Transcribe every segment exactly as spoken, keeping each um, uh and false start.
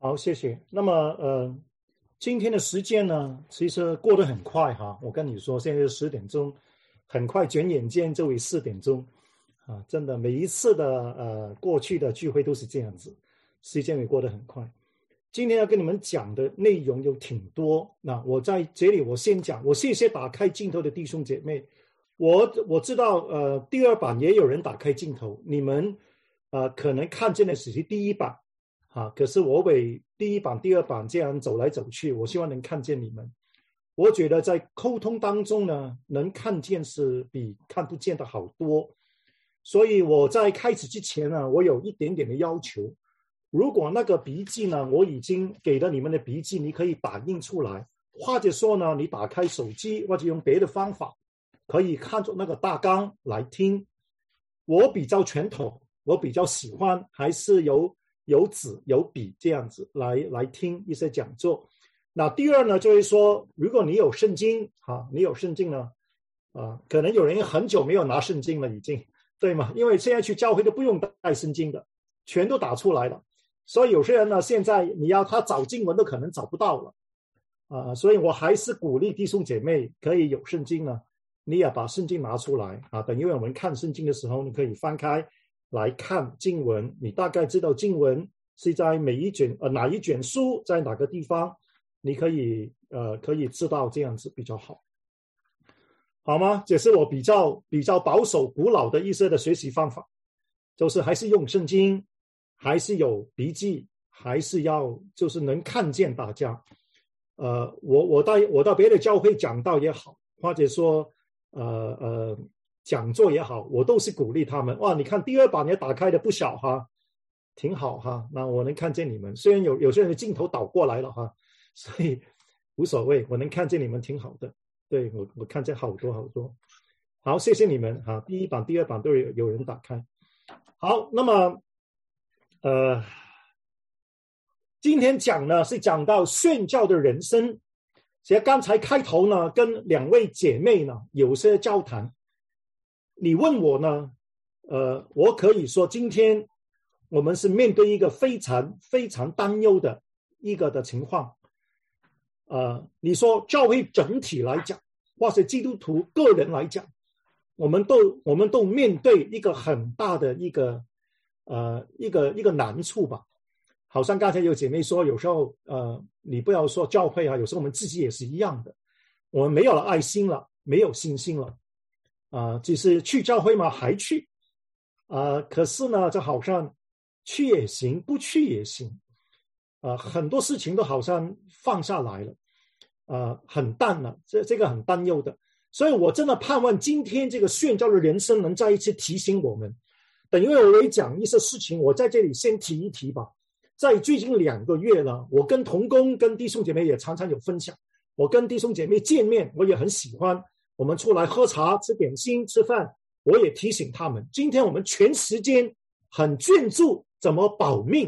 好，谢谢。那么呃，今天的时间呢，其实过得很快哈。我跟你说，现在是十点钟，很快转眼间就为四点钟啊！真的，每一次的呃过去的聚会都是这样子，时间也过得很快。今天要跟你们讲的内容有挺多，那我在这里我先讲，我谢谢打开镜头的弟兄姐妹。我我知道呃第二版也有人打开镜头，你们呃可能看见的只是第一版啊，可是我为第一版第二版这样走来走去，我希望能看见你们。我觉得在沟通当中呢，能看见是比看不见的好多。所以我在开始之前呢，我有一点点的要求，如果那个笔记呢，我已经给了你们的笔记，你可以打印出来，或者说呢，你打开手机或者用别的方法，可以看着那个大纲来听。我比较传统，我比较喜欢还是有有纸有笔这样子来来听一些讲座。那第二呢，就是说，如果你有圣经啊，你有圣经呢，啊，可能有人很久没有拿圣经了，已经对吗？因为现在去教会都不用带圣经的，全都打出来了。所以有些人呢，现在你要他找经文都可能找不到了，啊、呃，所以我还是鼓励弟兄姐妹可以有圣经呢，你也把圣经拿出来啊。等因为我们看圣经的时候，你可以翻开来看经文，你大概知道经文是在每一卷呃哪一卷书在哪个地方，你可以呃可以知道，这样子比较好，好吗？这是我比较比较保守古老的一些的学习方法，就是还是用圣经。还是有笔记，还是要就是能看见大家。呃，我我到我到别的教会讲道也好，或者说呃呃讲座也好，我都是鼓励他们。哇，你看第二版也打开的不小哈，挺好哈。那我能看见你们，虽然有有些人的镜头倒过来了哈，所以无所谓，我能看见你们挺好的。对，我我看见好多好多。好，谢谢你们哈。第一版、第二版都有有人打开。好，那么。呃，今天讲呢是讲到宣教的人生。其实刚才开头呢，跟两位姐妹呢有些交谈。你问我呢，呃，我可以说今天我们是面对一个非常非常担忧的一个的情况。呃，你说教会整体来讲，或是基督徒个人来讲，我们都我们都面对一个很大的一个。呃，一个一个难处吧，好像刚才有姐妹说，有时候呃，你不要说教会啊，有时候我们自己也是一样的，我们没有了爱心了，没有信心了，啊、呃，只是去教会嘛，还去，啊、呃，可是呢，就好像去也行，不去也行，啊、呃，很多事情都好像放下来了，啊、呃，很淡了，这这个很担忧的，所以我真的盼望今天这个宣教的人生能再一次提醒我们。等因为我会讲一些事情，我在这里先提一提吧。在最近两个月呢，我跟同工、跟弟兄姐妹也常常有分享。我跟弟兄姐妹见面，我也很喜欢。我们出来喝茶、吃点心、吃饭，我也提醒他们，今天我们全时间很专注怎么保命，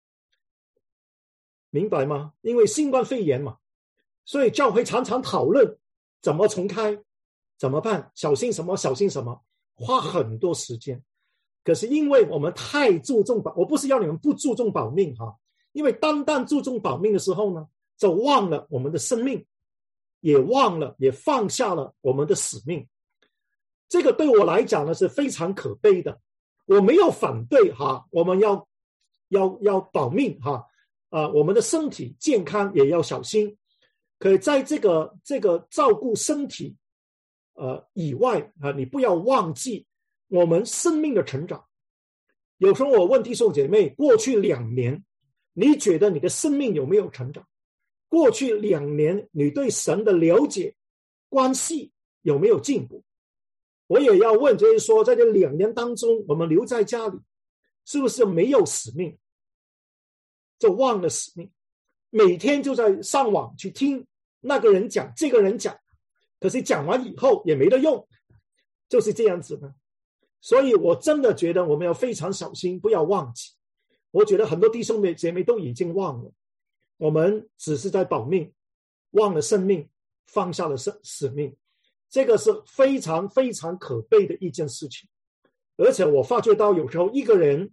明白吗？因为新冠肺炎嘛，所以教会常常讨论怎么重开，怎么办，小心什么，小心什么，花很多时间。可是因为我们太注重保，我不是要你们不注重保命哈，因为单单注重保命的时候呢，就忘了我们的生命，也忘了也放下了我们的使命。这个对我来讲呢是非常可悲的。我没有反对哈，我们要要要保命哈，啊、呃，我们的身体健康也要小心。可是在这个这个照顾身体呃以外啊，你不要忘记。我们生命的成长，有时候我问弟兄姐妹，过去两年，你觉得你的生命有没有成长？过去两年，你对神的了解、关系有没有进步？我也要问，就是说，在这两年当中，我们留在家里，是不是没有使命？就忘了使命，每天就在上网去听那个人讲，这个人讲，可是讲完以后也没得用，就是这样子呢。所以我真的觉得我们要非常小心，不要忘记。我觉得很多弟兄姐妹都已经忘了，我们只是在保命，忘了生命，放下了使命，这个是非常非常可悲的一件事情。而且我发觉到有时候一个人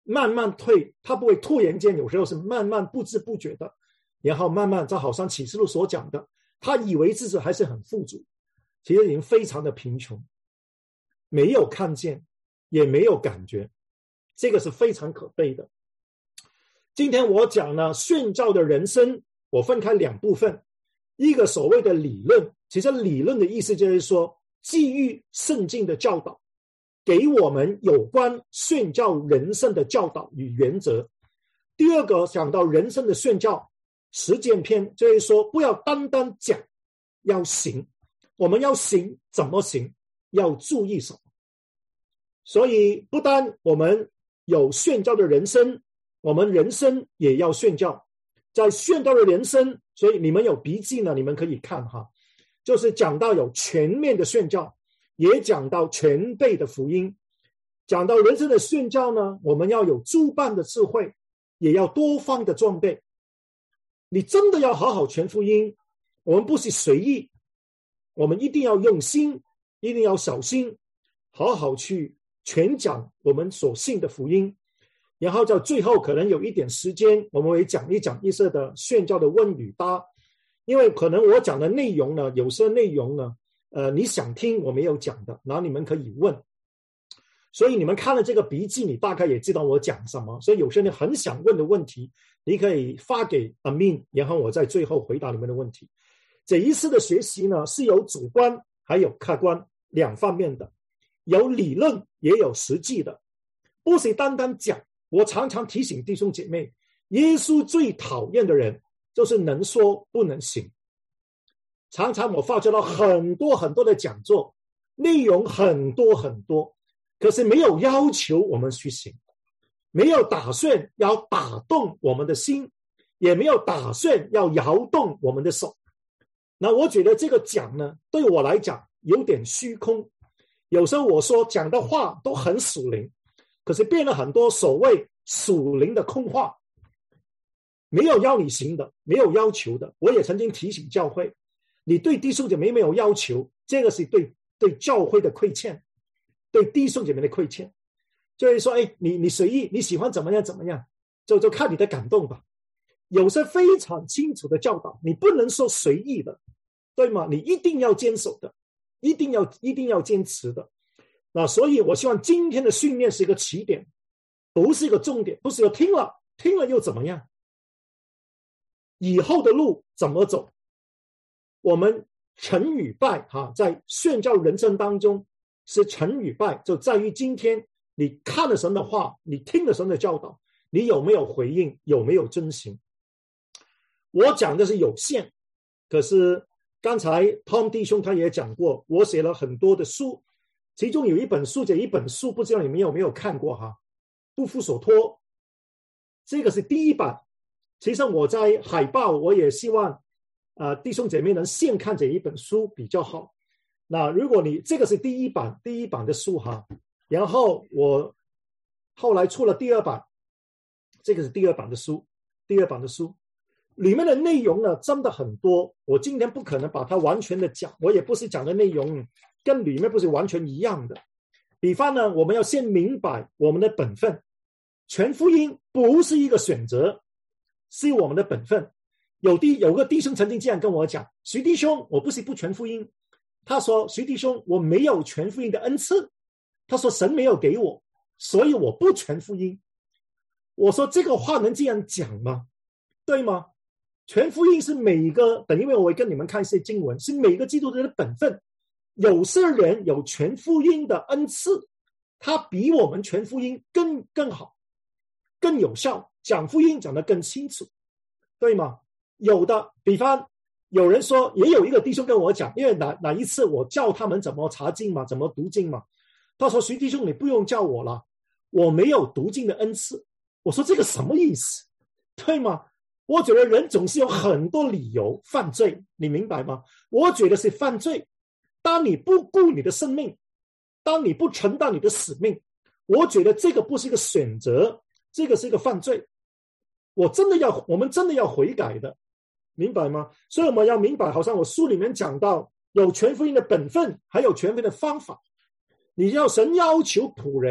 慢慢退，他不会突然间，有时候是慢慢不知不觉的，然后慢慢，就好像启示录所讲的，他以为自己还是很富足，其实已经非常的贫穷，没有看见，也没有感觉，这个是非常可悲的。今天我讲呢，宣教的人生，我分开两部分，一个所谓的理论，其实理论的意思就是说，基于圣经的教导，给我们有关宣教人生的教导与原则。第二个讲到人生的宣教实践篇，就是说不要单单讲，要行。我们要行，怎么行？要注意什么？所以不单我们有宣教的人生，我们人生也要宣教。在宣教的人生，所以你们有笔记呢，你们可以看哈，就是讲到有全面的宣教，也讲到全备的福音。讲到人生的宣教呢，我们要有诸般的智慧，也要多方的装备。你真的要好好传福音，我们不是随意，我们一定要用心，一定要小心，好好去传讲我们所信的福音。然后在最后可能有一点时间，我们会讲一讲一些的宣教的问与答，因为可能我讲的内容呢，有些内容呢，呃，你想听我没有讲的，然后你们可以问。所以你们看了这个笔记，你大概也知道我讲什么。所以有些人很想问的问题，你可以发给阿明，然后我在最后回答你们的问题。这一次的学习呢，是有主观还有客观两方面的，有理论也有实际的，不是单单讲。我常常提醒弟兄姐妹，耶稣最讨厌的人就是能说不能行。常常我发觉到很多很多的讲座，内容很多很多，可是没有要求我们去行，没有打算要打动我们的心，也没有打算要摇动我们的手。那我觉得这个讲呢，对我来讲有点虚空。有时候我说讲的话都很属灵，可是变了很多所谓属灵的空话，没有要你行的，没有要求的。我也曾经提醒教会，你对弟兄姐妹没有要求，这个是对对教会的亏欠，对弟兄姐妹的亏欠。就是说，哎，你你随意，你喜欢怎么样怎么样，就就看你的感动吧。有些非常清楚的教导，你不能说随意的，对吗？你一定要坚守的，一定要一定要坚持的。那所以我希望今天的训练是一个起点，不是一个重点，不是说听了听了又怎么样，以后的路怎么走。我们成与败哈，在宣教人生当中是成与败，就在于今天你看了神的话，你听了神的教导，你有没有回应，有没有遵行。我讲的是有限，可是刚才 Tom 弟兄他也讲过，我写了很多的书，其中有一本书，这一本书不知道你们有没有看过哈，不负所托，这个是第一版。其实我在海报我也希望呃弟兄姐妹能现看这一本书比较好。那如果你这个是第一版第一版的书哈，然后我后来出了第二版，这个是第二版的书，第二版的书里面的内容呢真的很多，我今天不可能把它完全的讲，我也不是讲的内容跟里面不是完全一样的。比方呢，我们要先明白我们的本分，传福音不是一个选择，是我们的本分。有弟有个弟兄曾经这样跟我讲，徐弟兄，我不是不传福音，他说徐弟兄，我没有传福音的恩赐，他说神没有给我，所以我不传福音。我说这个话能这样讲吗？对吗？传福音是每一个，等一会我会跟你们看一些经文，是每个基督徒的本分。有些人有传福音的恩赐，他比我们传福音更更好，更有效，讲福音讲得更清楚，对吗？有的，比方有人说，也有一个弟兄跟我讲，因为哪哪一次我教他们怎么查经嘛，怎么读经嘛，他说徐弟兄你不用教我了，我没有读经的恩赐。我说这个什么意思，对吗？我觉得人总是有很多理由犯罪，你明白吗？我觉得是犯罪，当你不顾你的生命，当你不承担你的使命，我觉得这个不是一个选择，这个是一个犯罪。我真的要我们真的要悔改的，明白吗？所以我们要明白，好像我书里面讲到有传福音的本分，还有传福音的方法。你要神要求仆人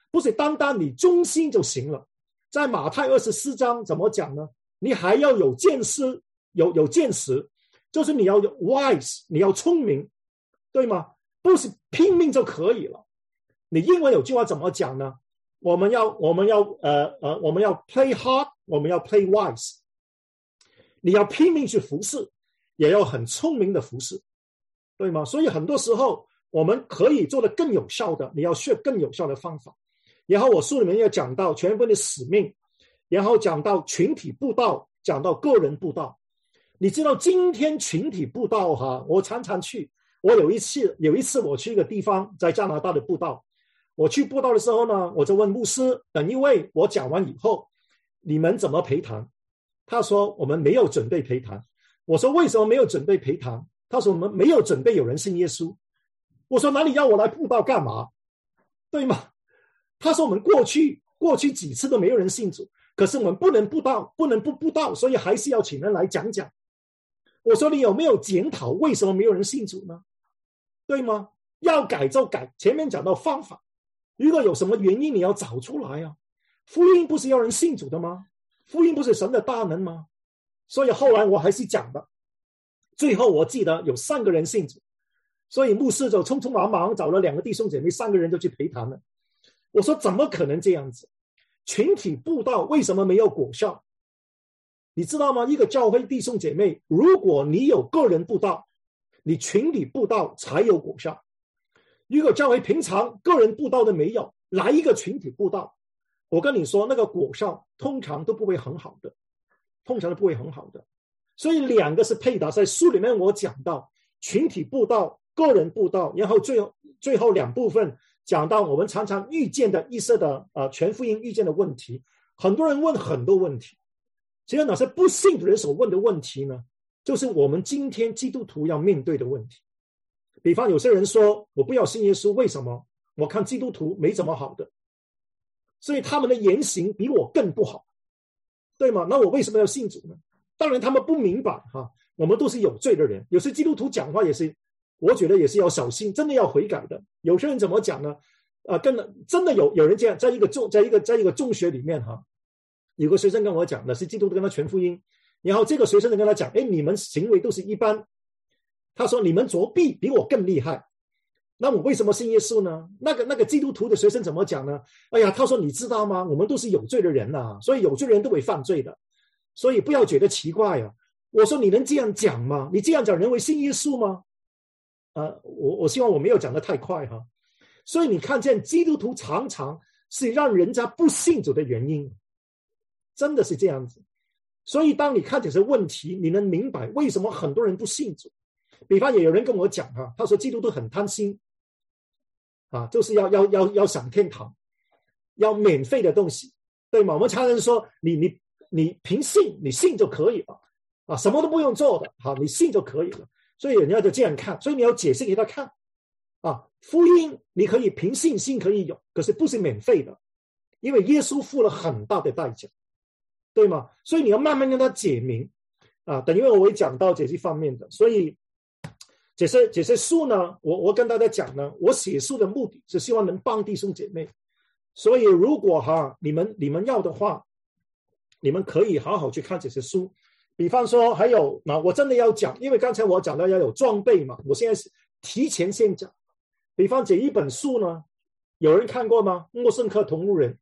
不是单单你忠心就行了。在马太二十四章怎么讲呢？你还要有见识，有有见识，就是你要有 wise， 你要聪明，对吗？不是拼命就可以了。你英文有句话怎么讲呢？我们要我们要呃呃我们要 play hard， 我们要 play wise。你要拼命去服侍，也要很聪明的服侍，对吗？所以很多时候我们可以做得更有效的，你要学更有效的方法。然后我书里面也讲到全部的使命，然后讲到群体布道，讲到个人布道。你知道今天群体布道哈，我常常去。我有一次有一次我去一个地方，在加拿大的布道，我去布道的时候呢，我就问牧师，等一位我讲完以后，你们怎么陪谈？他说我们没有准备陪谈。我说为什么没有准备陪谈？他说我们没有准备有人信耶稣。我说那你要我来布道干嘛？对吗？他说我们过去过去几次都没有人信主，可是我们不能布道，不能不布道，所以还是要请人来讲讲。我说你有没有检讨为什么没有人信主呢？对吗？要改就改，前面讲到方法，如果有什么原因你要找出来啊。福音不是要人信主的吗？福音不是神的大能吗？所以后来我还是讲的，最后我记得有三个人信主，所以牧师就匆匆忙忙找了两个弟兄姐妹，三个人就去陪谈了。我说怎么可能这样子？群体布道为什么没有果效？你知道吗？一个教会弟兄姐妹，如果你有个人布道，你群体布道才有果效。如果教会平常个人布道都没有，来一个群体布道，我跟你说那个果效通常都不会很好的，通常都不会很好的。所以两个是配搭，在书里面我讲到群体布道、个人布道，然后最后最后两部分讲到我们常常遇见的一些的呃全福音遇见的问题。很多人问很多问题，其实那些不信的人所问的问题呢，就是我们今天基督徒要面对的问题。比方有些人说我不要信耶稣，为什么？我看基督徒没怎么好的，所以他们的言行比我更不好，对吗？那我为什么要信主呢？当然他们不明白哈，我们都是有罪的人。有些基督徒讲话也是，我觉得也是要小心，真的要悔改的。有些人怎么讲呢？呃，跟真的有有人这样，在一个中在一个在一个中学里面哈，有个学生跟我讲的是基督徒跟他传福音，然后这个学生就跟他讲，哎，你们行为都是一般，他说你们作弊比我更厉害，那我为什么信耶稣呢？那个那个基督徒的学生怎么讲呢？哎呀，他说你知道吗？我们都是有罪的人啊，所以有罪的人都会犯罪的，所以不要觉得奇怪啊。我说你能这样讲吗？你这样讲人会信耶稣吗？呃，我我希望我没有讲得太快哈。所以你看见基督徒常常是让人家不信主的原因，真的是这样子。所以当你看这些问题，你能明白为什么很多人不信主。比方也有人跟我讲哈，他说基督徒很贪心啊，就是要要要要上天堂，要免费的东西，对吗？我们常常说你你你凭信，你信就可以了啊，什么都不用做的，好，你信就可以了。所以人家就这样看，所以你要解释给他看啊，福音你可以凭信心可以有，可是不是免费的，因为耶稣付了很大的代价，对吗？所以你要慢慢跟他解明啊。等一会我会讲到这些方面的，所以这些这些书呢，我我跟大家讲呢，我写书的目的是希望能帮弟兄姐妹。所以如果哈你们你们要的话，你们可以好好去看这些书。比方说还有那我真的要讲，因为刚才我讲到要有装备嘛，我现在是提前先讲。比方这一本书呢，有人看过吗？默圣克同路人，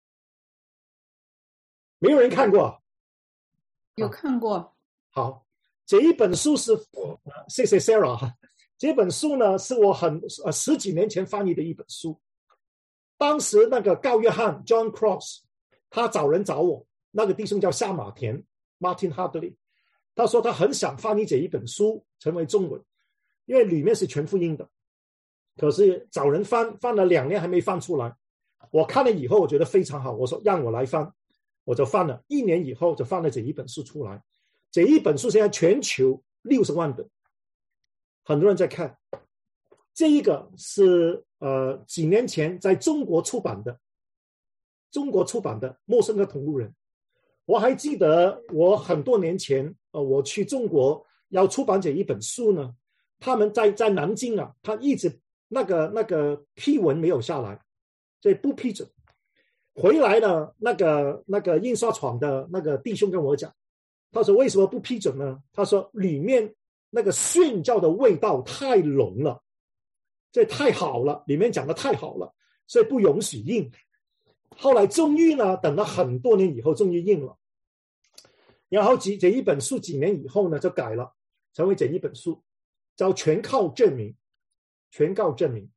没有人看过啊？ 有看过。 好，这一本书是谢谢 Sarah， 这本书呢是我很呃十几年前翻译的一本书。当时那个高约翰 John Cross 他找人找我，那个弟兄叫夏马田 Martin Hadley， 他说他很想翻译这一本书成为中文，因为里面是全福音的，可是找人翻翻了两年还没翻出来。我看了以后我觉得非常好，我说让我来翻，我就翻了，一年以后就翻了这一本书出来。这一本书现在全球六十万本，很多人在看。这一个是呃几年前在中国出版的，中国出版的陌生的同路人。我还记得我很多年前呃我去中国要出版这一本书呢，他们在在南京啊，他一直那个那个批文没有下来，所以不批准。 回来的那个那个印刷厂的那个弟兄跟我讲，他说为什么不批准呢？他说里面那个宣教的味道太浓了，这太好了，里面讲的太好了，所以不允许印。后来终于呢，等了很多年以后，终于印了。然后这这一本书几年以后呢，就改了，成为这一本书，叫全靠证明，全靠证明。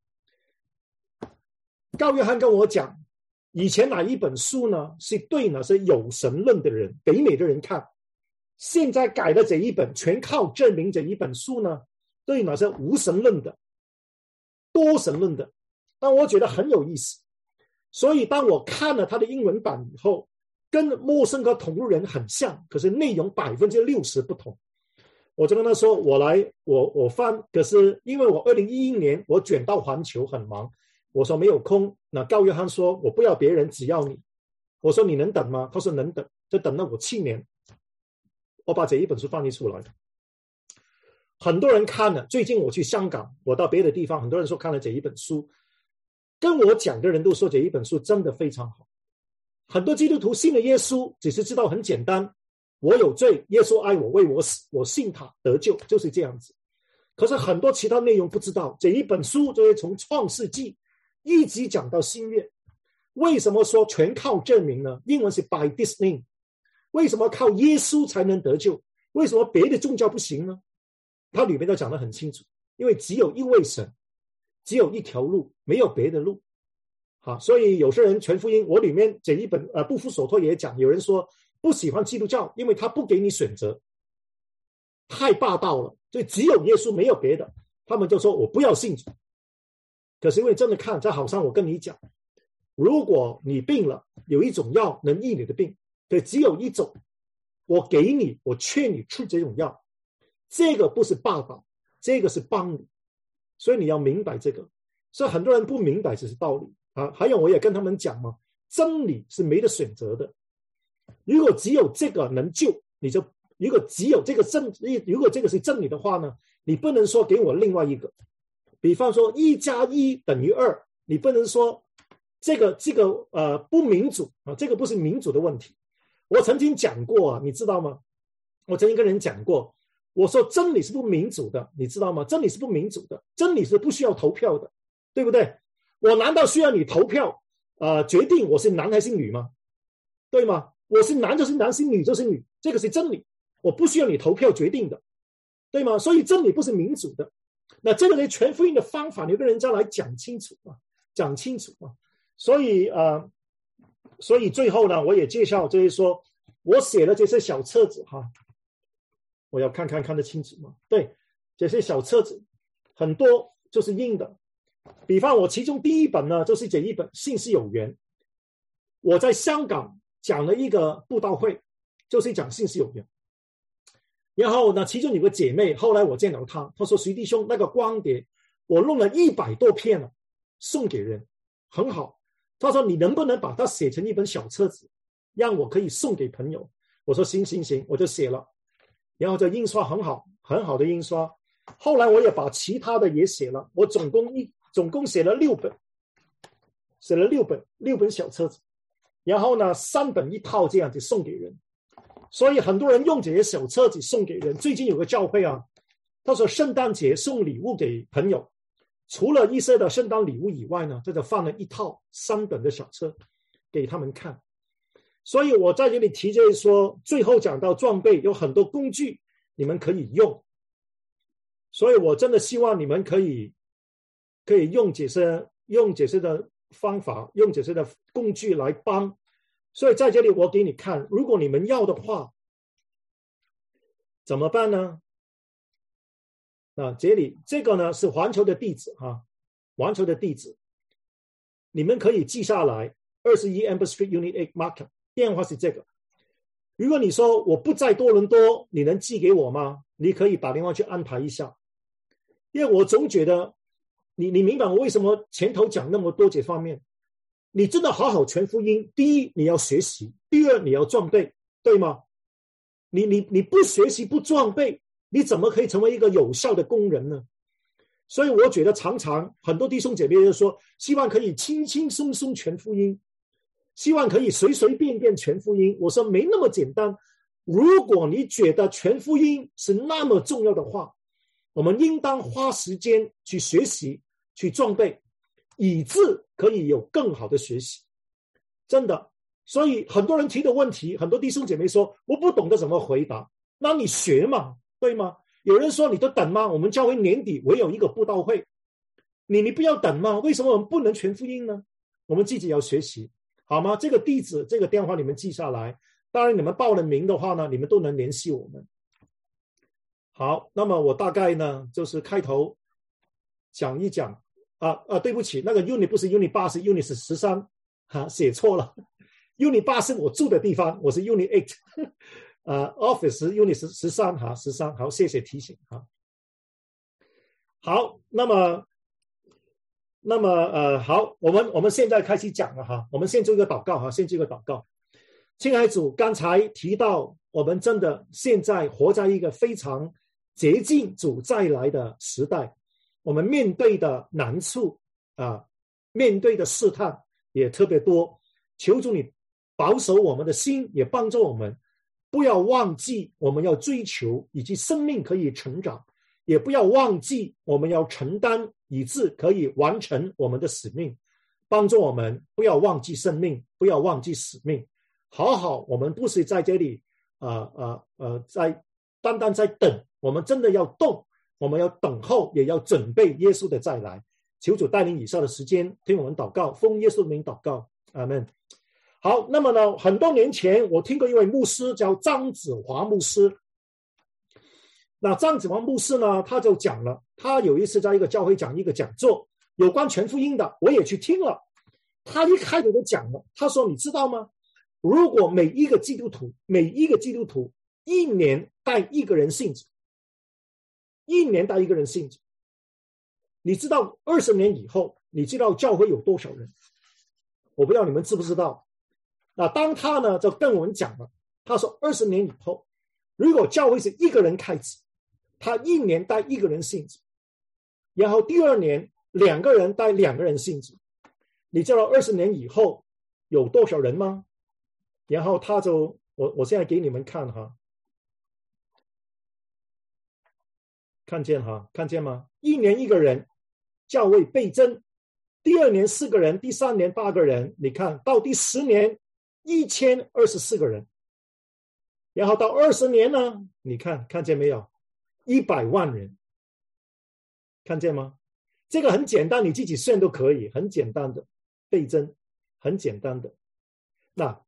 高约翰跟我讲，以前哪一本书呢，是对那些有神论的人、北美的人看，现在改的这一本全靠证明这一本书呢，对那些无神论的、多神论的，但我觉得很有意思。所以当我看了他的英文版以后，跟陌生和同路人很像，可是内容百分之六十不同。我就跟他说，我来，我我翻，可是因为我二零一一年我卷到环球很忙，我说没有空。那高约翰说，我不要别人，只要你。我说你能等吗？他说能等，就等了我七年。我把这一本书翻译出来，很多人看了。最近我去香港，我到别的地方，很多人说看了这一本书，跟我讲的人都说这一本书真的非常好。很多基督徒信了耶稣，只是知道很简单，我有罪，耶稣爱我，为我死，我信他得救，就是这样子。可是很多其他内容不知道，这一本书就是从创世纪一直讲到新约。为什么说全靠证明呢？英文是 by this name。 为什么靠耶稣才能得救？为什么别的宗教不行呢？它里面都讲得很清楚，因为只有一位神，只有一条路，没有别的路。好，所以有些人全福音，我里面这一本呃不服所托也讲，有人说不喜欢基督教，因为他不给你选择，太霸道了，所以只有耶稣没有别的，他们就说我不要信主。可是因为真的看，这好像我跟你讲，如果你病了，有一种药能医你的病，对，只有一种，我给你，我劝你吃这种药，这个不是霸道，这个是帮你，所以你要明白这个。所以很多人不明白这是道理啊。还有我也跟他们讲嘛，真理是没得选择的，如果只有这个能救，你就如果只有这个真，如果这个是真理的话呢，你不能说给我另外一个，比方说一加一等于二，你不能说这个这个呃不民主啊，这个不是民主的问题。我曾经讲过啊，你知道吗？我曾经跟人讲过，我说真理是不民主的，你知道吗？真理是不民主的，真理是不需要投票的，对不对？我难道需要你投票呃决定我是男还是女吗？对吗？我是男就是男，是女就是女，这个是真理，我不需要你投票决定的，对吗？所以真理不是民主的。那这个呢，全福音的方法，你跟人家来讲清楚啊，讲清楚啊。所以呃，所以最后呢，我也介绍，就是说我写了这些小册子哈，我要看看看得清楚吗？对，这些小册子很多就是印的。比方我其中第一本呢，就是这一本《信是有缘》。我在香港讲了一个布道会，就是讲信是有缘。然后呢，其中有个姐妹，后来我见到她，她说徐弟兄，那个光碟我弄了一百多片了，送给人，很好。她说你能不能把它写成一本小册子，让我可以送给朋友？我说行行行，我就写了。然后这印刷很好，很好的印刷。后来我也把其他的也写了，我总共一总共写了六本，写了六本六本小册子。然后呢，三本一套这样子送给人。所以很多人用这些小册子送给人。最近有个教会啊，他说圣诞节送礼物给朋友，除了一些的圣诞礼物以外呢，他就放了一套三本的小册给他们看。所以我在这里提就是说，最后讲到装备有很多工具你们可以用，所以我真的希望你们可以可以用这些用这些的方法，用这些的工具来帮。所以在这里我给你看，如果你们要的话怎么办呢？啊，这里这个呢是环球的地址哈，环球的地址你们可以记下来，二十一 Amber Street Unit eight Markham， 电话是这个。如果你说我不在多伦多，你能寄给我吗？你可以打电话去安排一下。因为我总觉得你你明白我为什么前头讲那么多这方面。你真的好好传福音，第一你要学习，第二你要装备，对吗？你你你不学习不装备，你怎么可以成为一个有效的工人呢？所以我觉得常常很多弟兄姐妹就说希望可以轻轻松松传福音， 希望可以随随便便全福音。我说没那么简单。如果你觉得全福音是那么重要的话，我们应当花时间去学习，去装备，以致可以有更好的学习。真的，所以很多人提的问题，很多弟兄姐妹说我不懂得怎么回答，那你学嘛，对吗？有人说你都等吗？我们教会年底唯有一个布道会，你你不要等吗？为什么我们不能全福音呢？我们自己要学习，好吗？这个地址这个电话你们记下来，当然你们报了名的话呢，你们都能联系我们。好，那么我大概呢就是开头讲一讲啊啊，对不起，那个 unit 不是 unit 八，是 unit 是十三，哈，写错了。unit 八是我住的地方，我是 unit eight， 呃 office unit 是十三哈，十三。好，谢谢提醒哈。好，那么那么呃好，我们我们现在开始讲了哈，我们先做一个祷告哈，先做一个祷告。亲爱的主，刚才提到我们真的现在活在一个非常接近主再来的时代，我们面对的难处啊，面对的试探也特别多。求主你保守我们的心，也帮助我们不要忘记我们要追求以及生命可以成长，也不要忘记我们要承担以致可以完成我们的使命。帮助我们不要忘记生命，不要忘记使命。好好，我们不是在这里呃呃呃在单单在等，我们真的要动，我们要等候，也要准备耶稣的再来。求主带领以下的时间听我们祷告，奉耶稣的名祷告，阿们。好，那么呢，很多年前我听过一位牧师叫张子华牧师。那张子华牧师呢，他就讲了，他有一次在一个教会讲一个讲座，有关全福音的，我也去听了。他一开始就讲了，他说你知道吗？如果每一个基督徒，每一个基督徒一年带一个人信主，一年带一个人信主，你知道二十年以后，你知道教会有多少人？我不知道你们知不知道。那当他呢就跟我们讲了，他说二十年以后，如果教会是一个人开始，他一年带一个人信主，然后第二年两个人带两个人信主，你知道二十年以后有多少人吗？然后他就我我现在给你们看哈，看见哈，看见吗？一年一个人，教会倍增，第二年四个人，第三年八个人，你看到第十年一千二十四个人，然后到二十年呢，你看看见没有？一百万人，看见吗？这个很简单，你自己算都可以，很简单的倍增，很简单的。那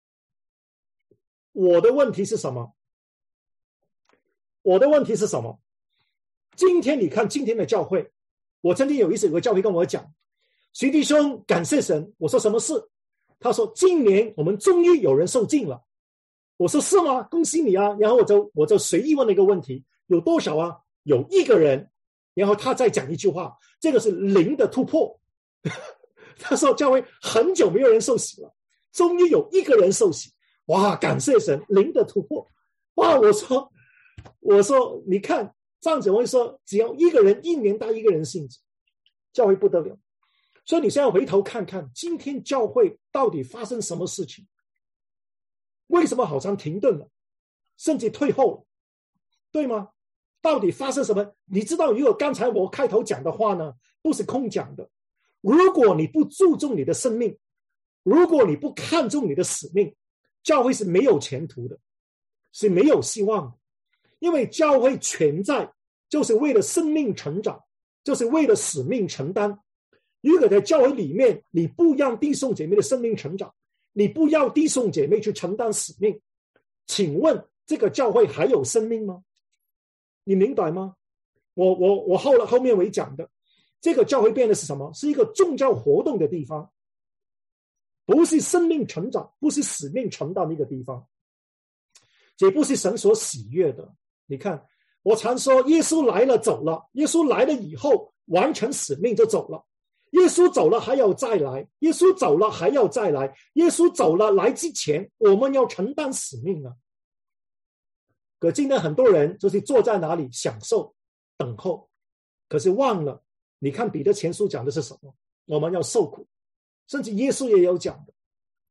我的问题是什么？我的问题是什么？今天你看今天的教会，我曾经有一次有个教会跟我讲，徐弟兄感谢神。我说什么事？他说今年我们终于有人受浸了。我说是吗？恭喜你啊。然后我就我就随意问了一个问题，有多少啊？有一个人。然后他再讲一句话，这个是零的突破。他说教会很久没有人受洗了，终于有一个人受洗。哇，感谢神，零的突破。哇，我说我说你看这样子，我会说只要一个人一年带一个人信主，教会不得了。所以你现在回头看看今天教会到底发生什么事情，为什么好像停顿了，甚至退后了，对吗？到底发生什么？你知道，如果刚才我开头讲的话呢，不是空讲的。如果你不注重你的生命，如果你不看重你的使命，教会是没有前途的，是没有希望的。因为教会存在就是为了生命成长，就是为了使命承担。如果在教会里面你不让弟兄姐妹的生命成长，你不要弟兄姐妹去承担使命，请问这个教会还有生命吗？你明白吗？我我我后来后面我讲的，这个教会变的是什么？是一个宗教活动的地方，不是生命成长，不是使命承担的一个地方，这不是神所喜悦的。你看，我常说耶稣来了走了，耶稣来了以后完成使命就走了，耶稣走了还要再来，耶稣走了还要再来，耶稣走了来之前我们要承担使命啊。可今天很多人就是坐在哪里享受等候，可是忘了，你看彼得前书讲的是什么？我们要受苦，甚至耶稣也有讲的，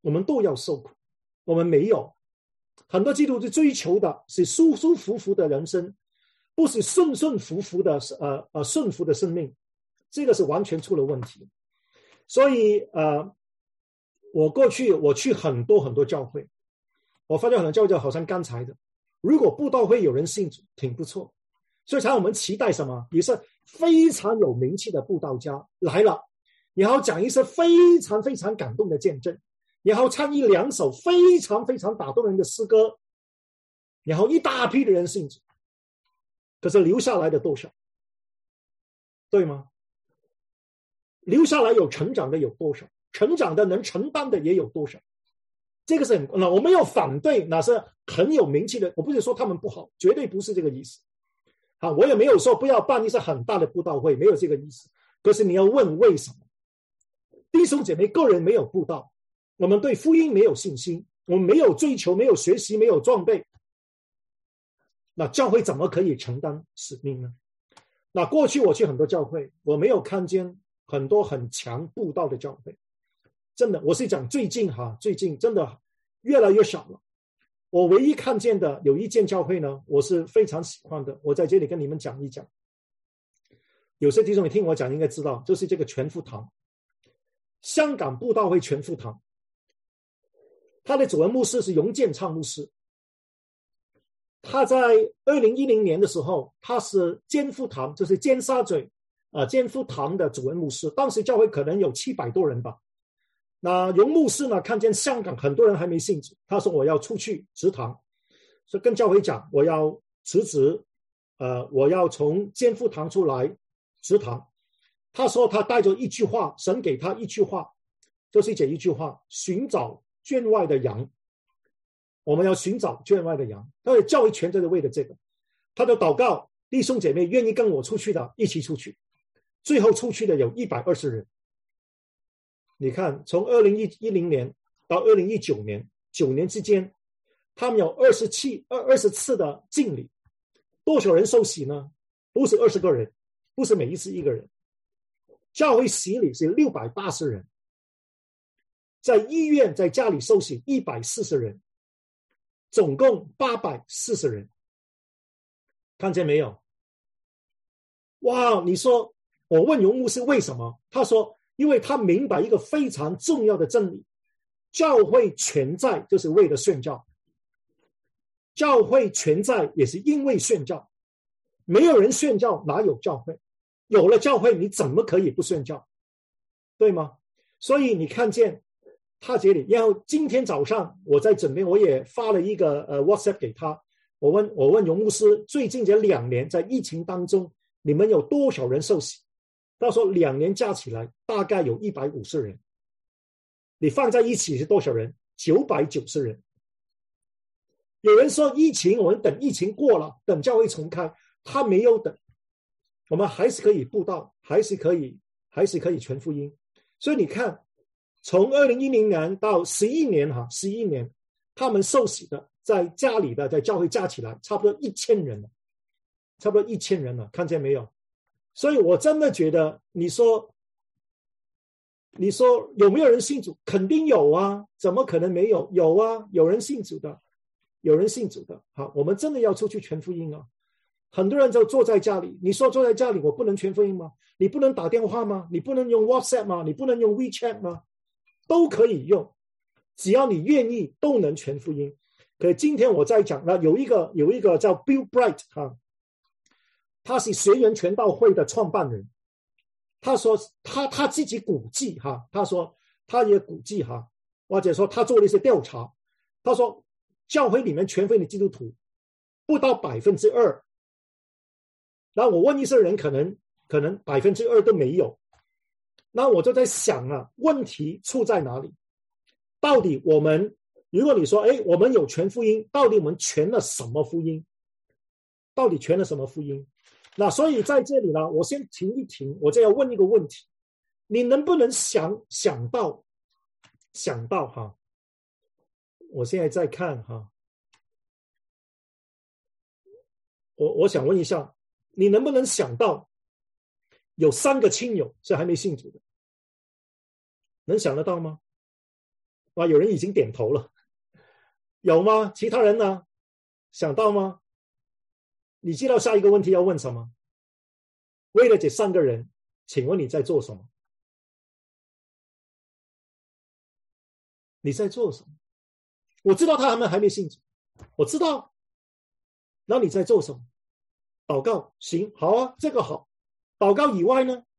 我们都要受苦，我们没有。很多基督徒追求的是舒舒服服的人生，不是顺顺服服的呃呃顺服的生命，这个是完全出了问题。所以呃，我过去我去很多很多教会，我发现很多教会好像刚才的，如果布道会有人信主，挺不错。所以才我们期待什么？也是非常有名气的布道家来了，然后讲一些非常非常感动的见证，然后唱一两首非常非常打动人的诗歌，然后一大批的人信主。可是留下来的多少？对吗？留下来有成长的有多少？成长的能承担的也有多少？这个是很，那我没有反对那是很有名气的，我不是说他们不好，绝对不是这个意思。啊，我也没有说不要办一些很大的布道会，没有这个意思。可是你要问为什么？弟兄姐妹个人没有布道，我们对福音没有信心，我们没有追求，没有学习，没有装备，那教会怎么可以承担使命呢？那过去我去很多教会，我没有看见很多很强布道的教会，真的，我是讲最近哈，最近真的越来越少了。我唯一看见的有一间教会呢，我是非常喜欢的，我在这里跟你们讲一讲。有些弟兄你听我讲应该知道，就是这个全福堂，香港布道会全福堂，他的主任牧师是容建昌牧师。他在二零一零年的时候，他是尖福堂，就是尖沙咀啊、呃、尖福堂的主任牧师，当时教会可能有七百多人吧。那容牧师呢，看见香港很多人还没信主，他说我要出去植堂，所以跟教会讲我要辞职，呃，我要从尖福堂出来植堂。他说他带着一句话，神给他一句话，就是这一句话：寻找圈外的羊。我们要寻找圈外的羊，他的教会全在为了这个。他就祷告，弟兄姐妹愿意跟我出去的一起出去，最后出去的有一百二十人。你看，从二零一零年到二零一九年，九年之间，他们有二十七、二二十次的敬礼，多少人受洗呢？不是二十个人，不是每一次一个人。教会洗礼是六百八十人，在医院在家里受洗一百四十人，总共八百四十人。看见没有？哇！你说我问容牧师为什么？他说因为他明白一个非常重要的真理，教会存在就是为了宣教，教会存在也是因为宣教。没有人宣教哪有教会？有了教会你怎么可以不宣教？对吗？所以你看见他这里，然后今天早上我在准备，我也发了一个呃 WhatsApp 给他，我问我问容牧师，最近这两年在疫情当中，你们有多少人受洗？他说两年加起来大概有一百五十人，你放在一起是多少人？九百九十人。有人说疫情我们等疫情过了，等教会重开，他没有等，我们还是可以布道，还是可以还是可以传福音。所以你看从二零一零年到十一年哈，十一年他们受洗的在家里的在教会加起来差不多一千人了，差不多一千人了，看见没有？所以我真的觉得，你说，你说有没有人信主？肯定有啊，怎么可能没有？有啊，有人信主的，有人信主的。好，我们真的要出去传福音啊！很多人就坐在家里，你说坐在家里，我不能传福音吗？你不能打电话吗？你不能用 WhatsApp 吗？你不能用 WeChat 吗？都可以用，只要你愿意，都能传福音。可是今天我在讲，那有一个有一个叫 Bill Bright 哈。他是学员传道会的创办人，他说他他自己估计哈，他说他也估计哈，或者说他做了一些调查，他说教会里面全会的基督徒不到百分之二，然后我问一些人，可能可能百分之二都没有，那我就在想啊，问题出在哪里？到底我们如果你说哎，我们有传福音，到底我们传了什么福音？到底传了什么福音？那所以在这里呢，我先停一停，我就要问一个问题：你能不能想想到想到哈？我现在在看哈，我我想问一下，你能不能想到有三个亲友是还没信主的？能想得到吗？ 啊，有人已经点头了，有吗？其他人呢？想到吗？你知道下一个问题要问什么？为了这三个人，请问你在做什么？你在做什么？我知道他们还没信主，我知道。那你在做什么？祷告，行，好啊，这个好。祷告以外呢？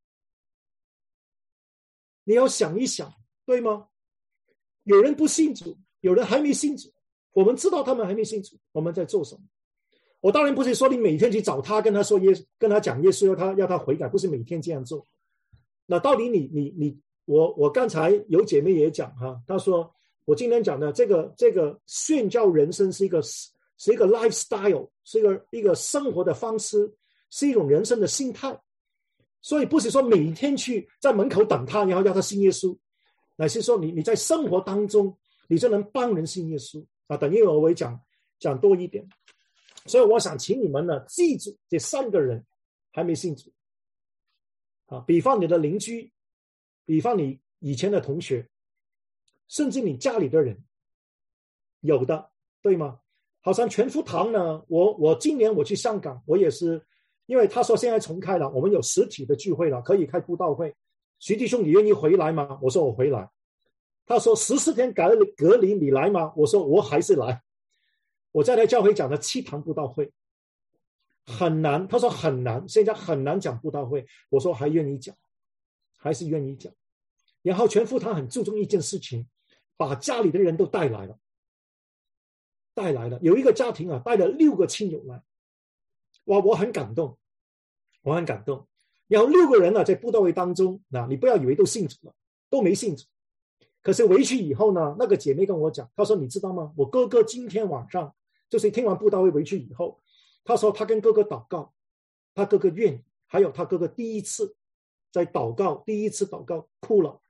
你要想一想，对吗？有人不信主，有人还没信主，我们知道他们还没信主，我们在做什么？我当然不是说你每天去找他，跟他说耶，跟他讲耶稣，要他要他悔改，不是每天这样做。那到底你你你，我我刚才有姐妹也讲哈，她说我今天讲的这个这个宣教人生是一个是一个 lifestyle， 是一个一个生活的方式，是一种人生的心态。所以不是说每天去在门口等他，然后要他信耶稣，乃是说你你在生活当中，你就能帮人信耶稣啊。等一会儿我会讲讲多一点。所以我想请你们呢记住这三个人还没信主啊，比方你的邻居，比方你以前的同学，甚至你家里的人，有的，对吗？好像全福堂呢，我我今年我去香港，我也是，因为他说现在重开了，我们有实体的聚会了，可以开布道会。徐弟兄，你愿意回来吗？我说我回来。他说十四天隔离隔离，你来吗？我说我还是来。我在那教会讲了七堂布道会，很难。他说很难，现在很难讲布道会。我说还愿意讲，还是愿意讲。然后全福堂很注重一件事情，把家里的人都带来了，带来了。有一个家庭啊，带了六个亲友来，哇，我很感动，我很感动。然后六个人呢，在布道会当中，那你不要以为都信主了，都没信主。可是回去以后呢，那个姐妹跟我讲，她说你知道吗？我哥哥今天晚上就是听完布道会回去以后，她说她跟哥哥祷告，她哥哥愿意，还有她哥哥第一次在祷告，第一次祷告哭了。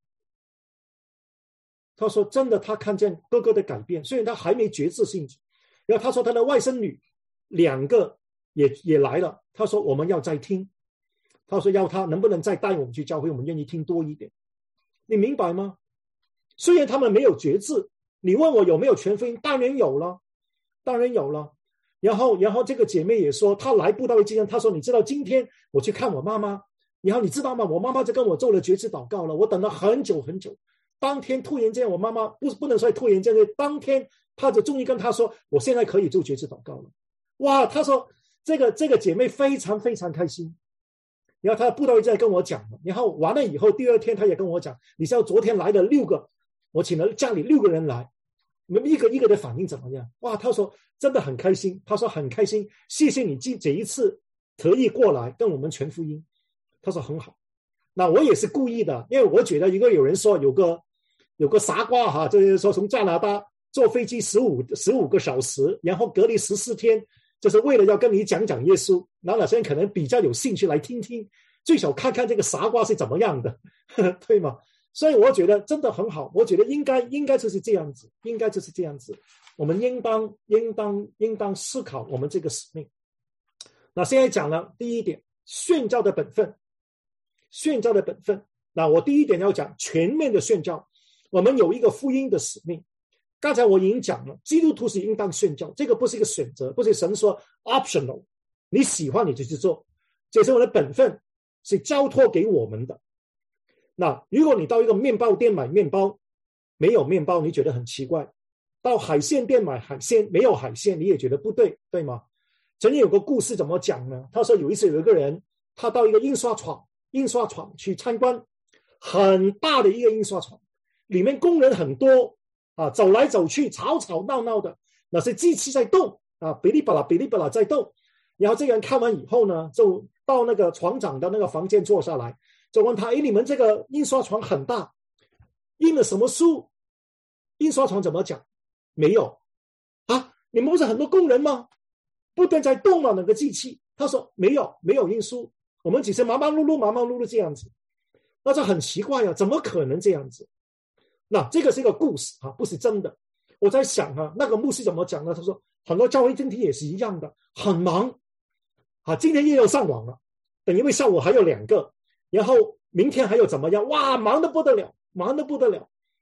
她说真的，她看见哥哥的改变，虽然他还没决志信主。然后她说她的外甥女两个也也来了，她说我们要再听，她说要他能不能再带我们去教会，我们愿意听多一点。你明白吗？虽然他们没有决志，你问我有没有全福音，当然有了，当然有了。然后然后这个姐妹也说，她来布道会之前，她说你知道今天我去看我妈妈，然后你知道吗？我妈妈就跟我做了决志祷告了，我等了很久很久。当天突然间，我妈妈不不能说突然间，当天她就终于跟她说，我现在可以做决志祷告了。哇，她说这个这个姐妹非常非常开心。然后她布道会在跟我讲了，然后完了以后，第二天她也跟我讲，你知道昨天来了六个，我请了家里六个人来，你们一个一个的反应怎么样？哇，她说真的很开心，她说很开心，谢谢你这一次特意过来跟我们传福音。她说很好。那我也是故意的，因为我觉得如果有人说有个有个傻瓜哈，就是说从加拿大坐飞机十五十五个小时，然后隔离十四天，就是为了要跟你讲讲耶稣，那哪些人可能比较有兴趣来听听，最少看看这个傻瓜是怎么样的，呵呵，对吗？所以我觉得真的很好，我觉得应该应该就是这样子，应该就是这样子。我们应当应当应当思考我们这个使命。那现在讲了第一点，宣教的本分，宣教的本分。那我第一点要讲全面的宣教，我们有一个福音的使命。刚才我已经讲了，基督徒是应当宣教，这个不是一个选择，不是神说 optional， 你喜欢你就去做，这是我的本分，是交托给我们的。那如果你到一个面包店买面包，没有面包你觉得很奇怪，到海鲜店买海鲜，没有海鲜你也觉得不对，对吗？曾经有个故事怎么讲呢？他说有一次有一个人，他到一个印刷厂印刷厂去参观，很大的一个印刷厂，里面工人很多啊，走来走去，吵吵闹闹的，那些机器在动啊，哔哩吧啦哔哩吧啦在动。然后这个人看完以后呢，就到那个厂长的那个房间坐下来，就问他：“哎，你们这个印刷厂很大，印了什么书？”印刷厂怎么讲？没有啊，你们不是很多工人吗？不断在动了那个机器。他说没有，没有印书，我们只是忙忙碌碌，忙忙碌碌这样子。那这很奇怪啊，怎么可能这样子？那这个是一个故事啊，不是真的。我在想啊，那个牧师怎么讲呢？他说很多教会今天也是一样的，很忙啊，今天又要上网了，等因为下午还有两个，然后明天还有怎么样？哇，忙得不得了，忙得不得了。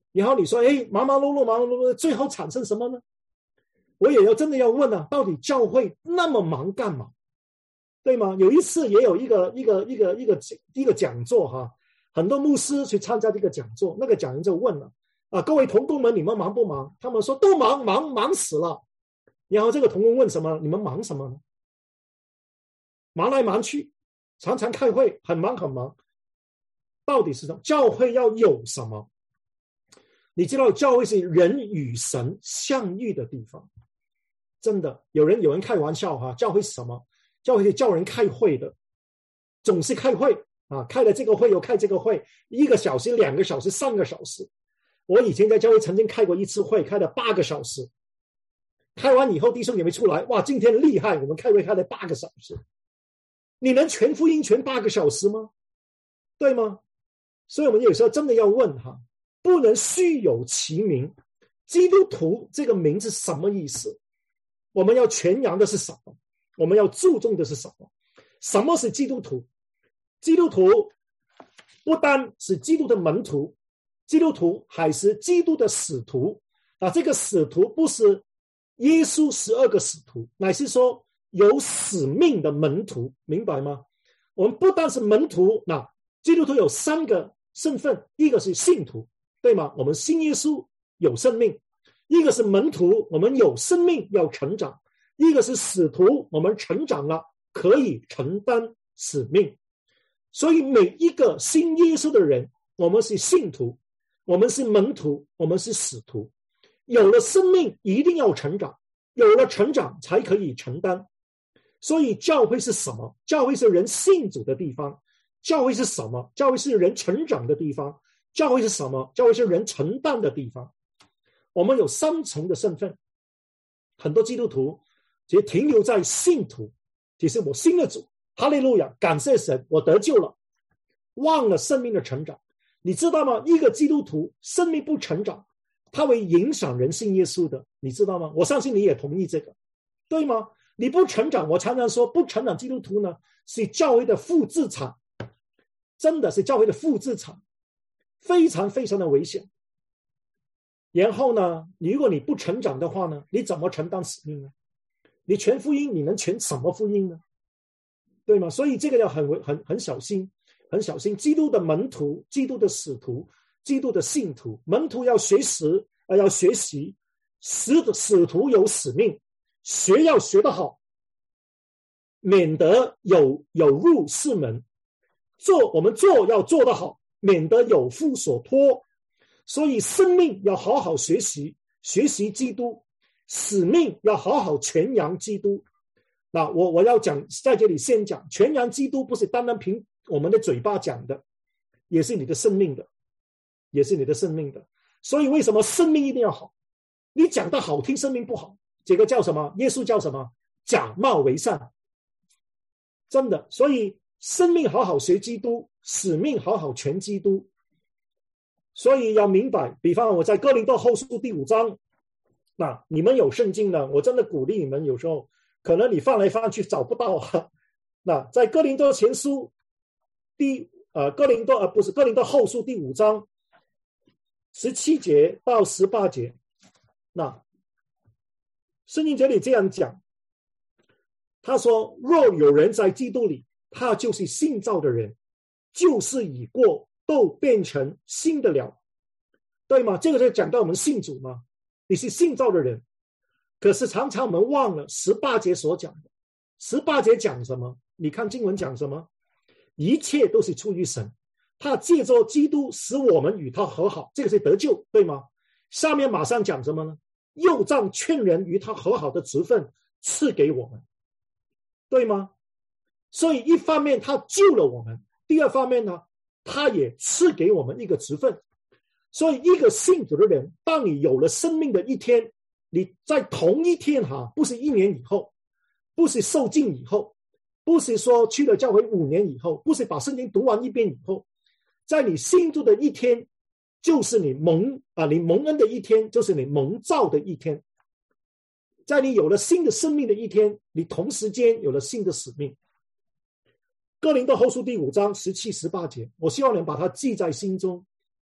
然后你说，哎，忙忙碌碌，忙忙碌碌，最后产生什么呢？我也要真的要问啊，到底教会那么忙干嘛？对吗？有一次也有一个一个一个一个一个讲座哈，很多牧师去参加这个讲座，那个讲员就问了啊，各位同工们，你们忙不忙？他们说都忙，忙忙死了。然后这个同工问什么？你们忙什么呢？忙来忙去，常常开会，很忙很忙。到底是什么？教会要有什么？你知道教会是人与神相遇的地方，真的有人有人开玩笑哈，教会是什么？教会是叫人开会的，总是开会啊，开了这个会又开这个会，一个小时、两个小时、三个小时。我以前在教会曾经开过一次会，开了八个小时。开完以后，弟兄姐妹出来，哇，今天厉害，我们开会开了八个小时。你能全福音全八个小时吗？对吗？所以我们有时候真的要问哈，不能虚有其名。基督徒这个名字什么意思？我们要传扬的是什么？我们要注重的是什么？什么是基督徒？基督徒不单是基督的门徒，基督徒还是基督的使徒啊！这个使徒不是耶稣十二个使徒，乃是说有使命的门徒，明白吗？我们不单是门徒，那基督徒有三个身份，一个是信徒，对吗？我们信耶稣有生命；一个是门徒，我们有生命要成长；一个是使徒，我们成长了可以承担使命。所以每一个信耶稣的人，我们是信徒，我们是门徒，我们是使徒。有了生命一定要成长，有了成长才可以承担。所以教会是什么？教会是人信主的地方。教会是什么？教会是人成长的地方。教会是什么？教会是人承担的地方。我们有三重的身份。很多基督徒其实停留在信徒，其实我信了主，哈利路亚，感谢神，我得救了，忘了生命的成长。你知道吗？一个基督徒生命不成长，他会影响人信耶稣的，你知道吗？我相信你也同意这个，对吗？你不成长，我常常说不成长基督徒呢是教会的负资产，真的是教会的负资产，非常非常的危险。然后呢，如果你不成长的话呢，你怎么承担使命呢？你传福音，你能传什么福音呢？对吗？所以这个要很很很小心，很小心。基督的门徒，基督的使徒，基督的信徒，门徒要学习，呃，要学习；使使徒有使命，学要学得好，免得有有入世门。做我们做要做得好，免得有负所托。所以生命要好好学习，学习基督；使命要好好传扬基督。那我我要讲，在这里先讲，传扬基督不是单单凭我们的嘴巴讲的，也是你的生命的，也是你的生命的。所以为什么生命一定要好？你讲的好听，生命不好，这个叫什么？耶稣叫什么？假冒为善。真的，所以生命好好学基督，使命好好传基督。所以要明白，比方我在哥林多后书第五章，那你们有圣经呢，我真的鼓励你们，有时候可能你翻来翻去找不到啊。那在哥林多前书第呃哥林多呃不是哥林多后书第五章十七节到十八节，那圣经这里这样讲，他说：若有人在基督里，他就是新造的人，旧事已过，都变成新的了，对吗？这个就讲到我们信主嘛，你是新造的人。可是常常我们忘了十八节所讲的。十八节讲什么？你看经文讲什么？一切都是出于神，他借着基督使我们与他和好，这个是得救，对吗？下面马上讲什么呢？又将劝人与他和好的职分赐给我们，对吗？所以一方面他救了我们，第二方面呢，他也赐给我们一个职分。所以一个信主的人，当你有了生命的一天，你在同一天哈，不是一年以后，不是受浸以后，不是说去了教会五年以后，不是把圣经读完一遍以后，在你信主的一天，就是你蒙啊，你蒙恩的一天，就是你蒙召的一天。在你有了新的生命的一天，你同时间有了新的使命。哥林多后书第五章十七、十八节，我希望你把它记在心中。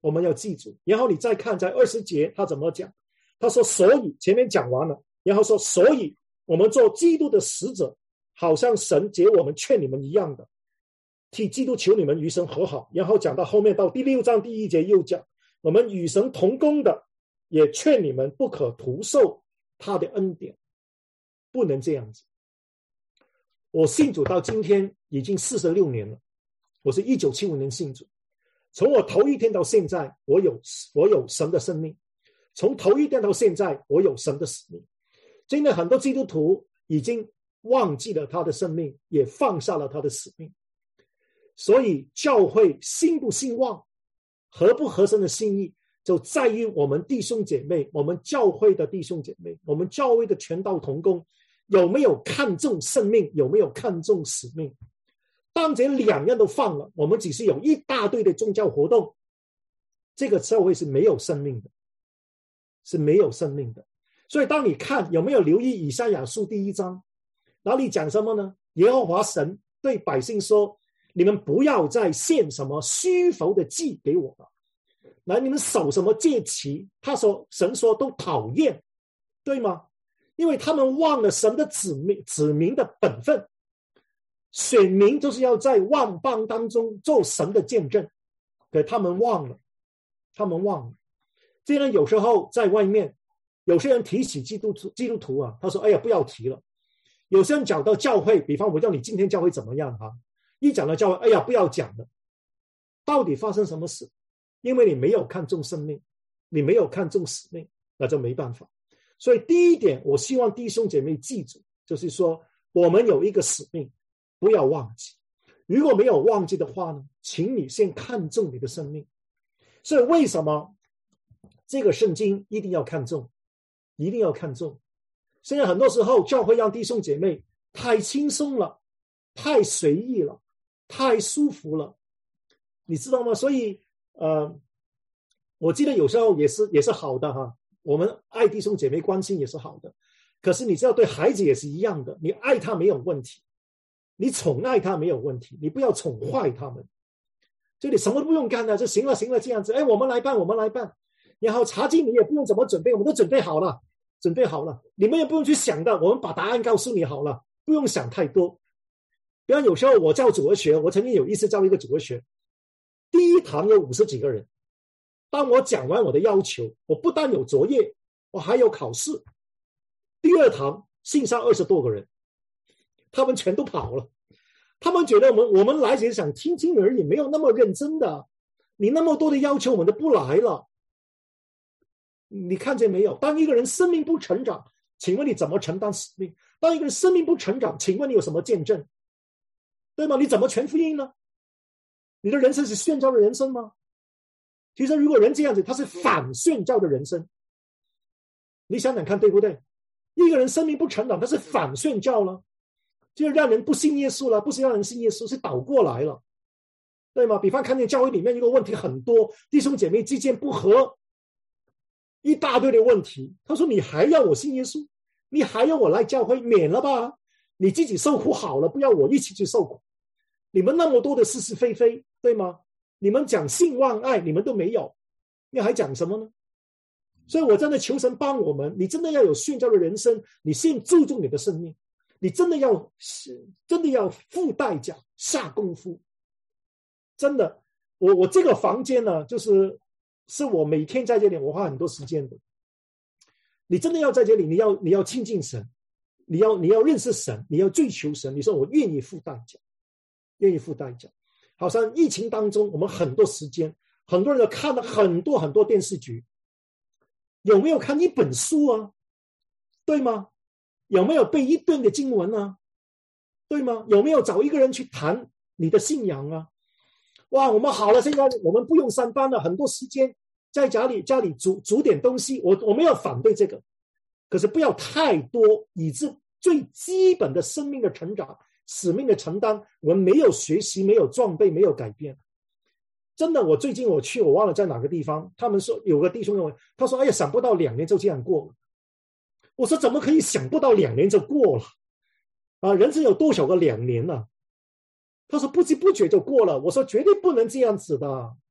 我们要记住。然后你再看在二十节他怎么讲，他说所以前面讲完了，然后说所以我们做基督的使者，好像神结我们劝你们一样的，替基督求你们与神和好。然后讲到后面到第六章第一节又讲，我们与神同工的，也劝你们不可徒受他的恩典，不能这样子。我信主到今天已经四十六年了，我是一九七五年信主，从我头一天到现在，我有我有神的生命，从头一天到现在，我有神的使命。真的很多基督徒已经忘记了他的生命，也放下了他的使命。所以教会兴不兴旺，合不合神的心意，就在于我们弟兄姐妹，我们教会的弟兄姐妹，我们教会的传道同工有没有看重生命，有没有看重使命。当这两样都放了，我们只是有一大堆的宗教活动，这个教会是没有生命的，是没有生命的。所以当你看有没有留意以赛亚书第一章，哪里讲什么呢？耶和华神对百姓说，你们不要再献什么虚浮的祭给我了，来你们守什么节期，他说神说都讨厌，对吗？因为他们忘了神的子民子民的本分，选民就是要在万邦当中做神的见证，可他们忘了，他们忘了。这样有时候在外面，有些人提起基督徒基督徒啊，他说哎呀不要提了。有些人讲到教会，比方我叫你今天教会怎么样哈、啊，一讲到教会，哎呀不要讲了。到底发生什么事？因为你没有看重生命，你没有看重使命，那就没办法。所以第一点，我希望弟兄姐妹记住，就是说我们有一个使命，不要忘记。如果没有忘记的话呢，请你先看重你的生命。所以为什么这个圣经一定要看重，一定要看重。现在很多时候教会让弟兄姐妹太轻松了，太随意了，太舒服了，你知道吗？所以呃，我记得有时候也是也是好的哈，我们爱弟兄姐妹关心也是好的，可是你知道对孩子也是一样的，你爱他没有问题，你宠爱他没有问题，你不要宠坏他们。就你什么都不用干了，就行了行了这样子，哎，我们来办我们来办，然后查经你也不用怎么准备，我们都准备好了准备好了，你们也不用去想的，我们把答案告诉你好了，不用想太多。比方有时候我教主日学，我曾经有一次教一个主日学，第一堂有五十几个人，当我讲完我的要求，我不但有作业，我还有考试。第二堂剩下二十多个人，他们全都跑了，他们觉得我们我们来只是想听听而已，没有那么认真的，你那么多的要求我们都不来了。你看见没有？当一个人生命不成长，请问你怎么承担使命？当一个人生命不成长，请问你有什么见证？对吗？你怎么传福音呢？你的人生是宣教的人生吗？其实如果人这样子，他是反宣教的人生。你想想看，对不对？一个人生命不成长，他是反宣教了，就是让人不信耶稣了，不是让人信耶稣，是倒过来了，对吗？比方看见教会里面一个问题很多，弟兄姐妹之间不和，一大堆的问题，他说你还要我信耶稣，你还要我来教会，免了吧，你自己受苦好了，不要我一起去受苦。你们那么多的是是非非，对吗？你们讲信望爱你们都没有，你还讲什么呢？所以我真的求神帮我们，你真的要有宣教的人生，你先注重你的生命，你真的要真的要付代价下功夫。真的，我我这个房间呢，就是是我每天在这里我花很多时间的。你真的要在这里，你要你要亲近神，你要你要认识神，你要追求神，你说我愿意付代价，愿意付代价。好像疫情当中我们很多时间，很多人都看了很多很多电视剧，有没有看一本书啊？对吗？有没有背一段的经文啊？对吗？有没有找一个人去谈你的信仰啊？哇，我们好了，现在我们不用上班了，很多时间在家里家里煮煮点东西，我我没有反对这个，可是不要太多，以致最基本的生命的成长、使命的承担，我们没有学习，没有装备，没有改变。真的，我最近我去，我忘了在哪个地方，他们说有个弟兄跟我，他说：“哎呀，想不到两年就这样过了。”我说：“怎么可以想不到两年就过了？啊，人生有多少个两年呢、啊？”他说：“不知不觉就过了。”我说：“绝对不能这样子的，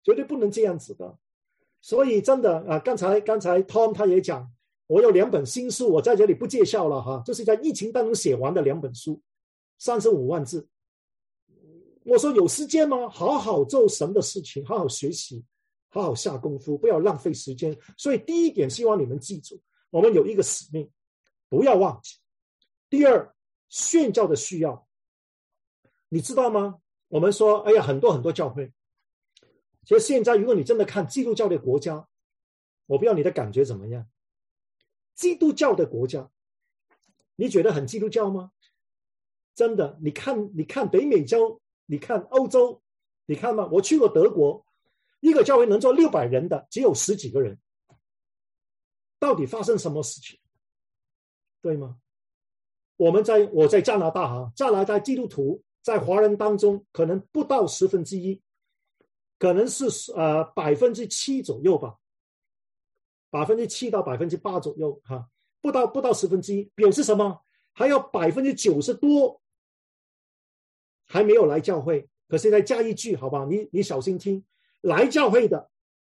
绝对不能这样子的。所以真的啊，刚才刚才 Tom 他也讲，我有两本新书，我在这里不介绍了哈，这是在疫情当中写完的两本书，三十五万字。我说有时间吗？好好做神的事情，好好学习，好好下功夫，不要浪费时间。所以第一点，希望你们记住，我们有一个使命，不要忘记。第二，宣教的需要，你知道吗？我们说，哎呀，很多很多教会。其实现在，如果你真的看基督教的国家，我不知道你的感觉怎么样。基督教的国家，你觉得很基督教吗？真的，你看，你看北美洲，你看欧洲，你看吗？我去过德国，一个教会能做六百人的，只有十几个人。到底发生什么事情？对吗？我们在我在加拿大哈，加拿大基督徒在华人当中可能不到十分之一。可能是呃百分之七左右吧，百分之七到百分之八左右哈，不到不到十分之一，表示什么？还有百分之九十多还没有来教会。可是再加一句，好吧，你你小心听，来教会的，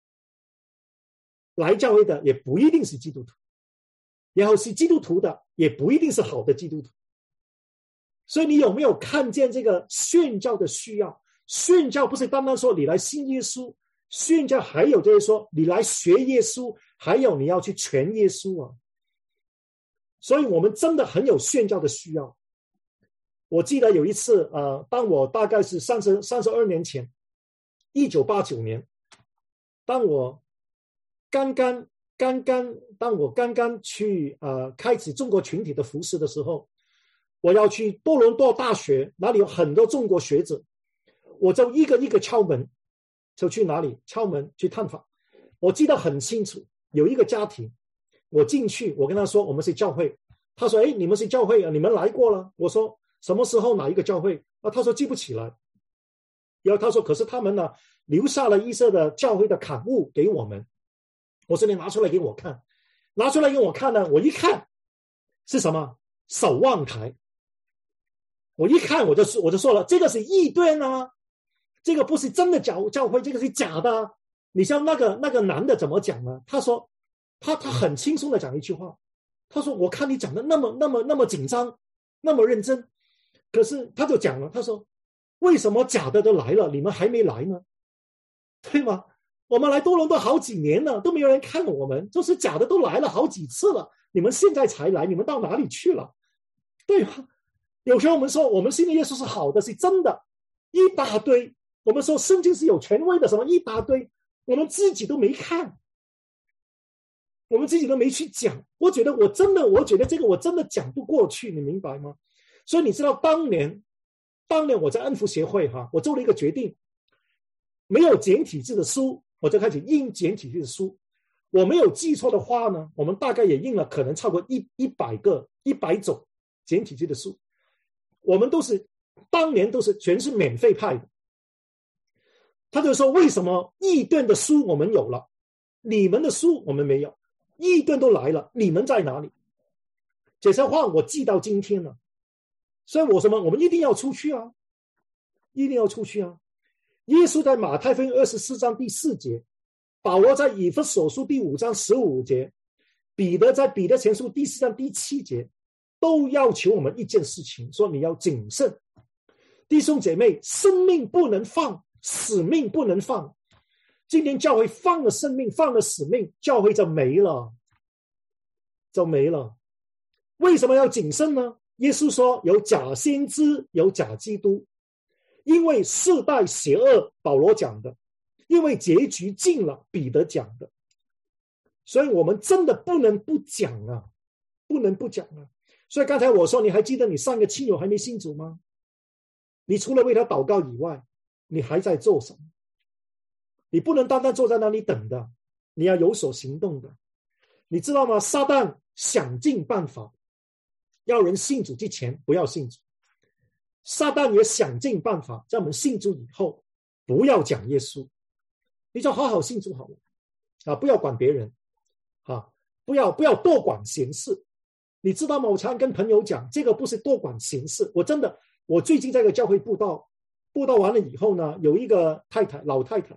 来教会的也不一定是基督徒，然后是基督徒的也不一定是好的基督徒。所以你有没有看见这个宣教的需要？宣教不是单单说你来信耶稣，宣教还有就是说你来学耶稣，还有你要去传耶稣啊。所以我们真的很有宣教的需要。我记得有一次，呃，当我大概是三十三十二年前，一九八九年，当我刚刚刚刚当我刚刚去呃开始中国群体的服事的时候，我要去多伦多大学，那里有很多中国学者。我就一个一个敲门，就去哪里敲门去探访。我记得很清楚，有一个家庭，我进去，我跟他说我们是教会。他说：“哎，你们是教会啊？你们来过了？”我说：“什么时候哪一个教会？”啊，他说记不起来。然后他说：“可是他们呢，留下了一些的教会的刊物给我们。”我说：“你拿出来给我看。”拿出来给我看呢，我一看是什么？守望台。我一看我就我就说了，这个是异端啊。这个不是真的教教会，这个是假的啊。你像那个那个男的怎么讲呢？他说，他他很轻松的讲一句话，他说：“我看你讲的那么那么那么紧张，那么认真，可是他就讲了，他说，为什么假的都来了，你们还没来呢？对吗？我们来多伦多好几年了，都没有人看我们，就是假的都来了好几次了，你们现在才来，你们到哪里去了？对吧？有时候我们说我们信的耶稣是好的，是真的，一大堆。”我们说圣经是有权威的，什么一大堆，我们自己都没看，我们自己都没去讲。我觉得我真的，我觉得这个我真的讲不过去，你明白吗？所以你知道当年，当年我在安福协会哈，我做了一个决定，没有简体字的书，我就开始印简体字的书。我没有记错的话呢，我们大概也印了可能超过一一百个、一百种简体字的书。我们都是当年都是全是免费派的。他就说：“为什么异端的书我们有了，你们的书我们没有？异端都来了，你们在哪里？”这些话我记到今天了。所以我什么？我们一定要出去啊，一定要出去啊！耶稣在马太福音二十四章第四节，保罗在以弗所书第五章十五节，彼得在彼得前书第四章第七节，都要求我们一件事情，说你要谨慎。弟兄姐妹，生命不能放，使命不能放。今天教会放了生命，放了使命，教会就没了，就没了。为什么要谨慎呢？耶稣说有假先知，有假基督，因为世代邪恶，保罗讲的，因为结局近了，彼得讲的。所以我们真的不能不讲啊，不能不讲啊。所以刚才我说，你还记得你上个亲友还没信主吗？你除了为他祷告以外，你还在做什么？你不能单单坐在那里等的，你要有所行动的。你知道吗？撒旦想尽办法要人信主之前不要信主，撒旦也想尽办法在我们信主以后不要讲耶稣。你就好好信主好了啊，不要管别人啊，不要不要多管闲事。你知道吗？我常常跟朋友讲，这个不是多管闲事。我真的，我最近在个教会布道，布道完了以后呢，有一个太太，老太太，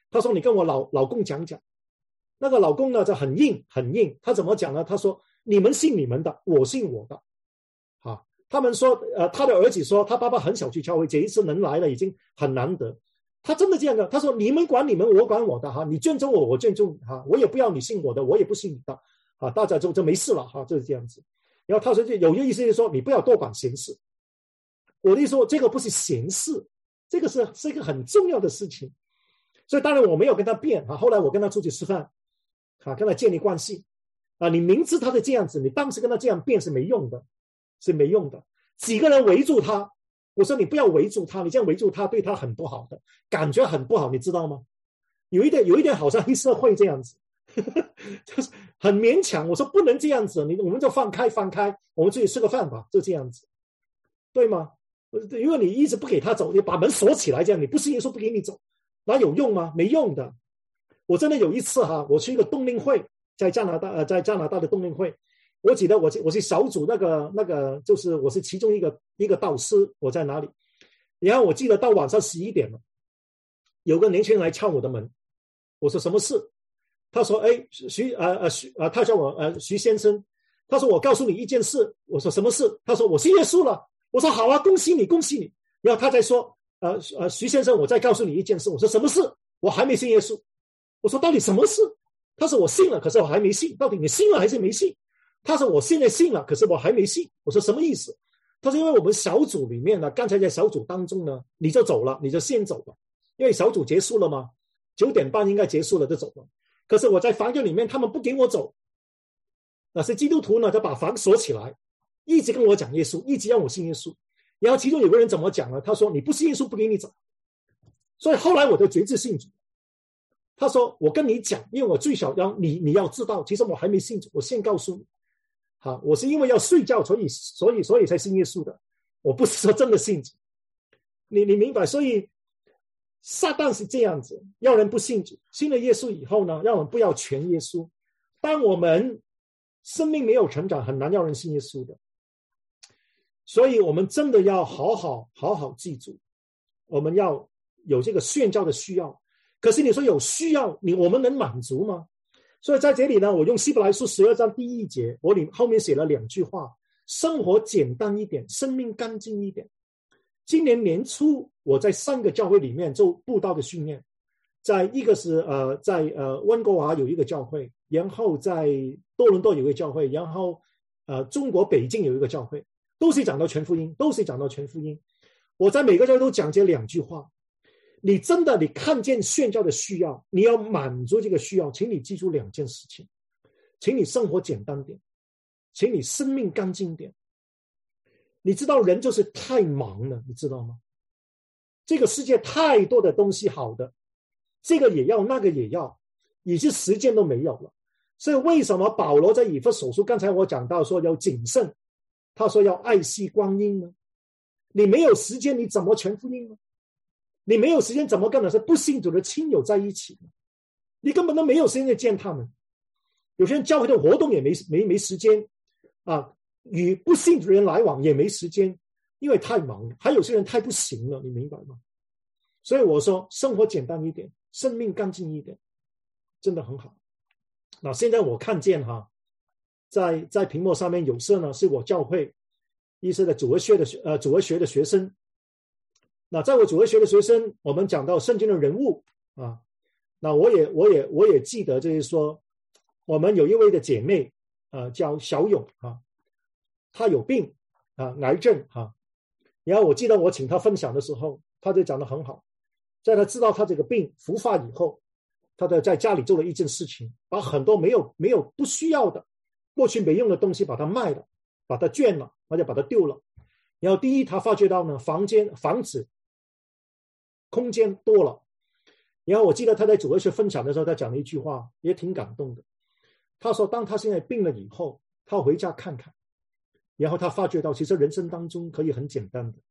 他说你跟我老老公讲讲。那个老公呢就很硬很硬，他怎么讲呢？他说你们信你们的，我信我的。啊，他们说呃，他的儿子说他爸爸很少去教会，这一次能来了已经很难得。他真的这样的，他说你们管你们，我管我的哈，你尊重我，我尊重你哈，我也不要你信我的，我也不信你的啊，大家就就没事了哈，就是这样子。然后他说有一个意思就是说你不要多管闲事。我的意思说这个不是闲事，这个是是一个很重要的事情。所以当然我没有跟他辩啊，后来我跟他出去吃饭啊，跟他建立关系啊，你明知他是这样子，你当时跟他这样辩是没用的，是没用的。几个人围住他，我说你不要围住他，你这样围住他对他很不好的，感觉很不好，你知道吗？有一点有一点好像黑社会这样子，呵呵，就是很勉强。我说不能这样子，你我们就放开放开，我们出去吃个饭吧，就这样子，对吗？因为你一直不给他走，你把门锁起来，这样你不信耶稣不给你走，那有用吗？没用的。我真的有一次哈，我去一个冬令会，在加拿大呃，在加拿大的冬令会，我记得我我是小组那个那个，就是我是其中一个一个导师，我在哪里？然后我记得到晚上十一点了，有个年轻人来敲我的门，我说什么事？他说：“哎，徐呃呃徐呃，他叫我呃徐先生，他说我告诉你一件事。”我说什么事？他说我信耶稣了。我说好啊，恭喜你，恭喜你。然后他再说：“呃呃，徐先生，我再告诉你一件事。”我说什么事？我还没信耶稣。我说到底什么事？他说我信了，可是我还没信。到底你信了还是没信？他说我现在信了，可是我还没信。我说什么意思？他说因为我们小组里面呢，刚才在小组当中呢，你就走了，你就先走了，因为小组结束了嘛，九点半应该结束了就走了。可是我在房间里面，他们不给我走。那些基督徒呢，就把房锁起来，一直跟我讲耶稣，一直让我信耶稣。然后其中有个人怎么讲呢？他说你不信耶稣不给你走。所以后来我就决志信主。他说我跟你讲，因为我最少要你你要知道，其实我还没信主，我先告诉你，好，我是因为要睡觉，所以所以所以才信耶稣的，我不是说真的信主。你你明白？所以撒旦是这样子，要人不信主，信了耶稣以后呢，让我们不要全耶稣。当我们生命没有成长，很难让人信耶稣的。所以我们真的要好好好好记住，我们要有这个宣教的需要。可是你说有需要，你我们能满足吗？所以在这里呢，我用希伯来书十二章第一节，我里后面写了两句话：生活简单一点，生命干净一点。今年年初，我在三个教会里面做布道的训练，在一个是呃在呃温哥华有一个教会，然后在多伦多有一个教会，然后呃中国北京有一个教会，都是讲到全福音，都是讲到全福音。我在每个教会都讲这两句话。你真的你看见宣教的需要，你要满足这个需要，请你记住两件事情，请你生活简单点，请你生命干净点。你知道人就是太忙了，你知道吗？这个世界太多的东西好的，这个也要那个也要，以致时间都没有了。所以为什么保罗在以弗所书，刚才我讲到说要谨慎，他说要爱惜光阴呢？你没有时间你怎么传福音呢？你没有时间怎么跟那些不信主的亲友在一起？你根本都没有时间去见他们。有些人教会的活动也没没没时间啊，与不信主的人来往也没时间，因为太忙了。还有些人太不行了，你明白吗？所以我说，生活简单一点，生命干净一点，真的很好。那现在我看见哈，在在屏幕上面有色呢，是我教会一些的主日学的呃主日学的学生。那在我主日学的学生，我们讲到圣经的人物啊，那我也我也我也记得，就是说，我们有一位的姐妹，呃，叫小勇啊，她有病啊，癌症啊，然后我记得我请她分享的时候，她就讲得很好，在她知道她这个病复发以后，她在在家里做了一件事情，把很多没有没有不需要的、过去没用的东西把它卖了，把它捐了，或者把它丢了。然后第一，她发觉到呢，房间房子空间多了。然后我记得他在主日学分享的时候，他讲了一句话，也挺感动的。他说当他现在病了以后，他回家看看，然后他发觉到其实人生当中可以很简单的，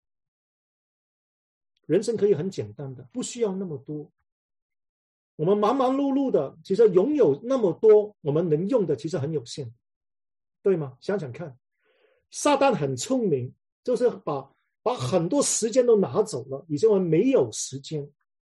人生可以很简单的，不需要那么多。我们忙忙碌碌的，其实拥有那么多，我们能用的其实很有限，对吗？想想看，撒旦很聪明，就是把把很多时间都拿走了，以致我们没有时间，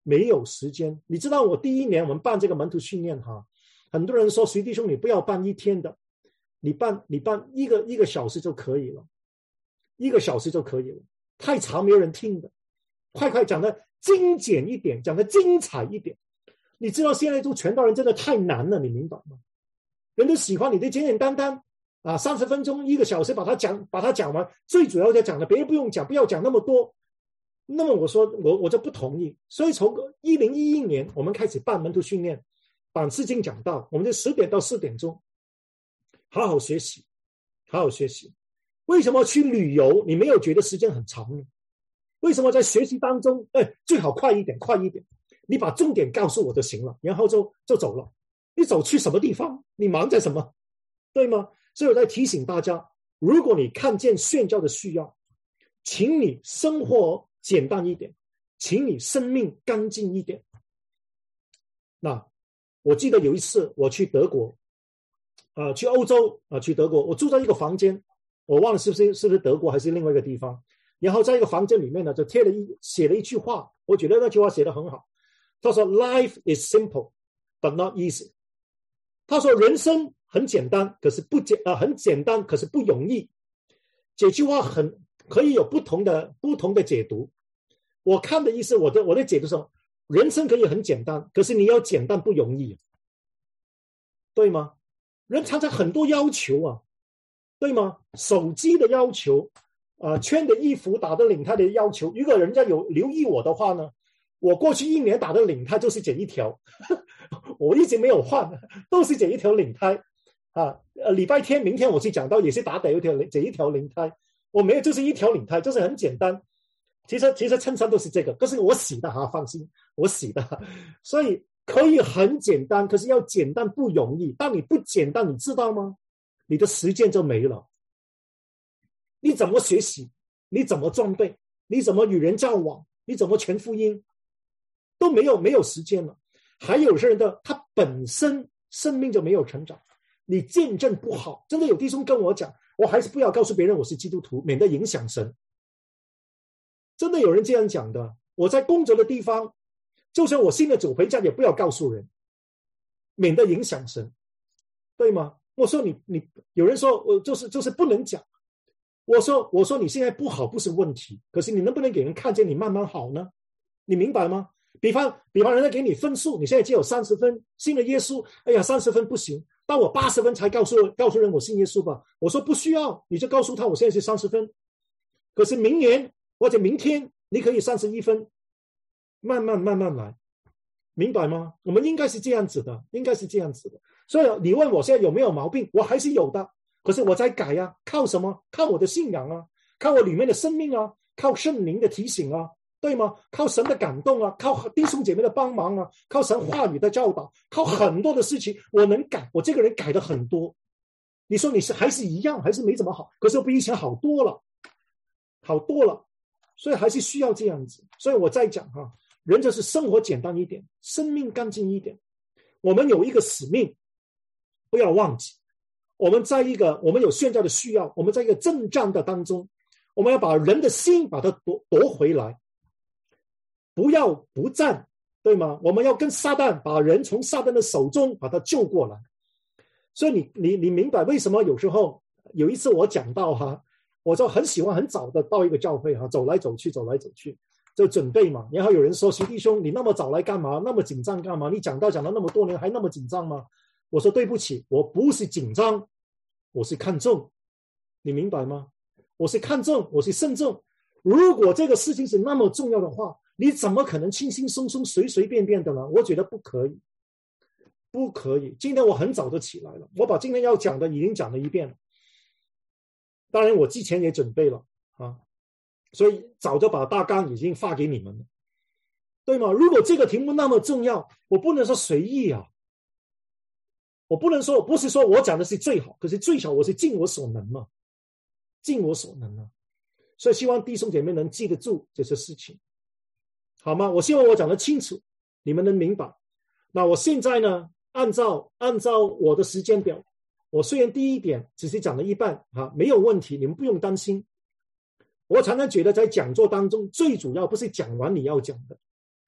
没有时间。你知道我第一年我们办这个门徒训练哈，很多人说徐弟兄你不要办一天的，你办你办一个一个小时就可以了，一个小时就可以了，太长没有人听的，快快讲的精简一点，讲的精彩一点。你知道现在做传道人真的太难了，你明白吗？人都喜欢你的简简单单啊，三十分钟一个小时把它讲把它讲完，最主要的讲的别人不用讲，不要讲那么多。那么我说我我就不同意，所以从一零一一年我们开始办门徒训练，把诗经讲道，我们就十点到四点钟，好好学习，好好学习。为什么去旅游你没有觉得时间很长呢？为什么在学习当中，哎，最好快一点，快一点，你把重点告诉我就行了，然后就就走了。你走去什么地方？你忙在什么？对吗？所以我在提醒大家，如果你看见宣教的需要，请你生活简单一点，请你生命干净一点。那我记得有一次我去德国，呃，去欧洲啊、呃，去德国，我住在一个房间，我忘了是不是是不是德国还是另外一个地方。然后在一个房间里面呢，就贴了一写了一句话，我觉得那句话写得很好。他说 ：“Life is simple, but not easy。”他说人生很简单，可是不简啊、呃，很简单，可是不容易。这句话很可以有不同的不同的解读。我看的意思，我的我的解读是，人生可以很简单，可是你要简单不容易，对吗？人常常很多要求啊，对吗？手机的要求。啊、呃，穿的衣服打的领带的要求，如果人家有留意我的话呢，我过去一年打的领带就是这一条，我一直没有换，都是这一条领带啊。呃，礼拜天明天我去讲到也是打的一条这一条领带，我没有就是一条领带，就是很简单。其实其实衬衫都是这个，可是我洗的哈，放心，我洗的，所以可以很简单，可是要简单不容易。当你不简单，你知道吗？你的时间就没了。你怎么学习？你怎么装备？你怎么与人交往？你怎么传福音？都没有没有时间了。还有些人的他本身生命就没有成长，你见证不好。真的有弟兄跟我讲，我还是不要告诉别人我是基督徒，免得影响神。真的有人这样讲的。我在工作的地方，就算我信了主回家，也不要告诉人，免得影响神，对吗？我说你你有人说我就是就是不能讲。我说我说你现在不好不是问题，可是你能不能给人看见你慢慢好呢？你明白吗？比方比方人家给你分数，你现在只有三十分，信了耶稣，哎呀三十分不行，但我八十分才告诉告诉人我信耶稣吧。我说不需要，你就告诉他我现在是三十分，可是明年或者明天你可以三十一分，慢慢慢慢来，明白吗？我们应该是这样子的，应该是这样子的。所以你问我现在有没有毛病，我还是有的。可是我在改啊，靠什么？靠我的信仰啊，靠我里面的生命啊，靠圣灵的提醒啊，对吗？靠神的感动啊，靠弟兄姐妹的帮忙啊，靠神话语的教导，靠很多的事情我能改。我这个人改的很多，你说你是还是一样，还是没怎么好？可是我比以前好多了，好多了，所以还是需要这样子。所以我在讲哈、啊，人就是生活简单一点，生命干净一点。我们有一个使命，不要忘记。我们在一个我们有宣教的需要，我们在一个征战的当中，我们要把人的心把它夺夺回来，不要不战，对吗？我们要跟撒旦把人从撒旦的手中把他救过来。所以你你你明白为什么有时候有一次我讲到哈，我就很喜欢很早的到一个教会哈，走来走去走来走去就准备嘛。然后有人说徐弟兄你那么早来干嘛？那么紧张干嘛？你讲道讲了那么多年还那么紧张吗？我说对不起，我不是紧张，我是看重，你明白吗？我是看重，我是慎重。如果这个事情是那么重要的话，你怎么可能轻轻松松随随便便的呢？我觉得不可以，不可以。今天我很早就起来了，我把今天要讲的已经讲了一遍了。当然我之前也准备了啊，所以早就把大纲已经发给你们了，对吗？如果这个题目那么重要，我不能说随意啊。我不能说，不是说我讲的是最好，可是最少我是尽我所能嘛，尽我所能啊。所以希望弟兄姐妹能记得住这些事情，好吗？我希望我讲得清楚，你们能明白。那我现在呢，按照按照我的时间表，我虽然第一点只是讲了一半啊，没有问题，你们不用担心。我常常觉得在讲座当中，最主要不是讲完你要讲的，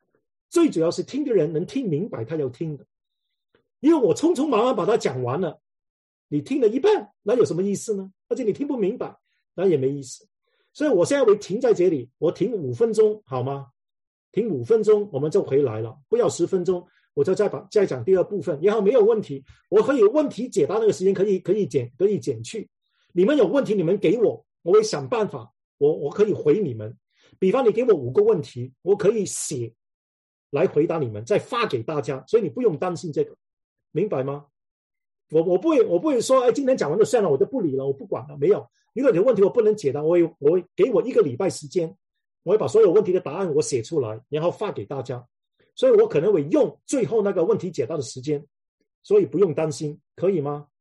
最主要是听的人能听明白他要听的。因为我匆匆忙忙把它讲完了，你听了一半，那有什么意思呢？而且你听不明白，那也没意思。所以我现在会停在这里，我停五分钟好吗？停五分钟我们就回来了，不要十分钟，我就再把再讲第二部分，然后没有问题，我可以问题解答那个时间可以可以减可以减去。你们有问题你们给我，我会想办法，我我可以回你们。比方你给我五个问题，我可以写来回答你们，再发给大家，所以你不用担心这个，明白吗？我我不会我不会说，哎，今天讲完就算了，我就不理了，我不管了，没有。如果你的问题我不能解答，我会我会给我一个礼拜时间，我会把所有问题的答案我写出来，然后发给大家。所以我可能会用最后那个问题解答的时间，所以不用担心，可以吗？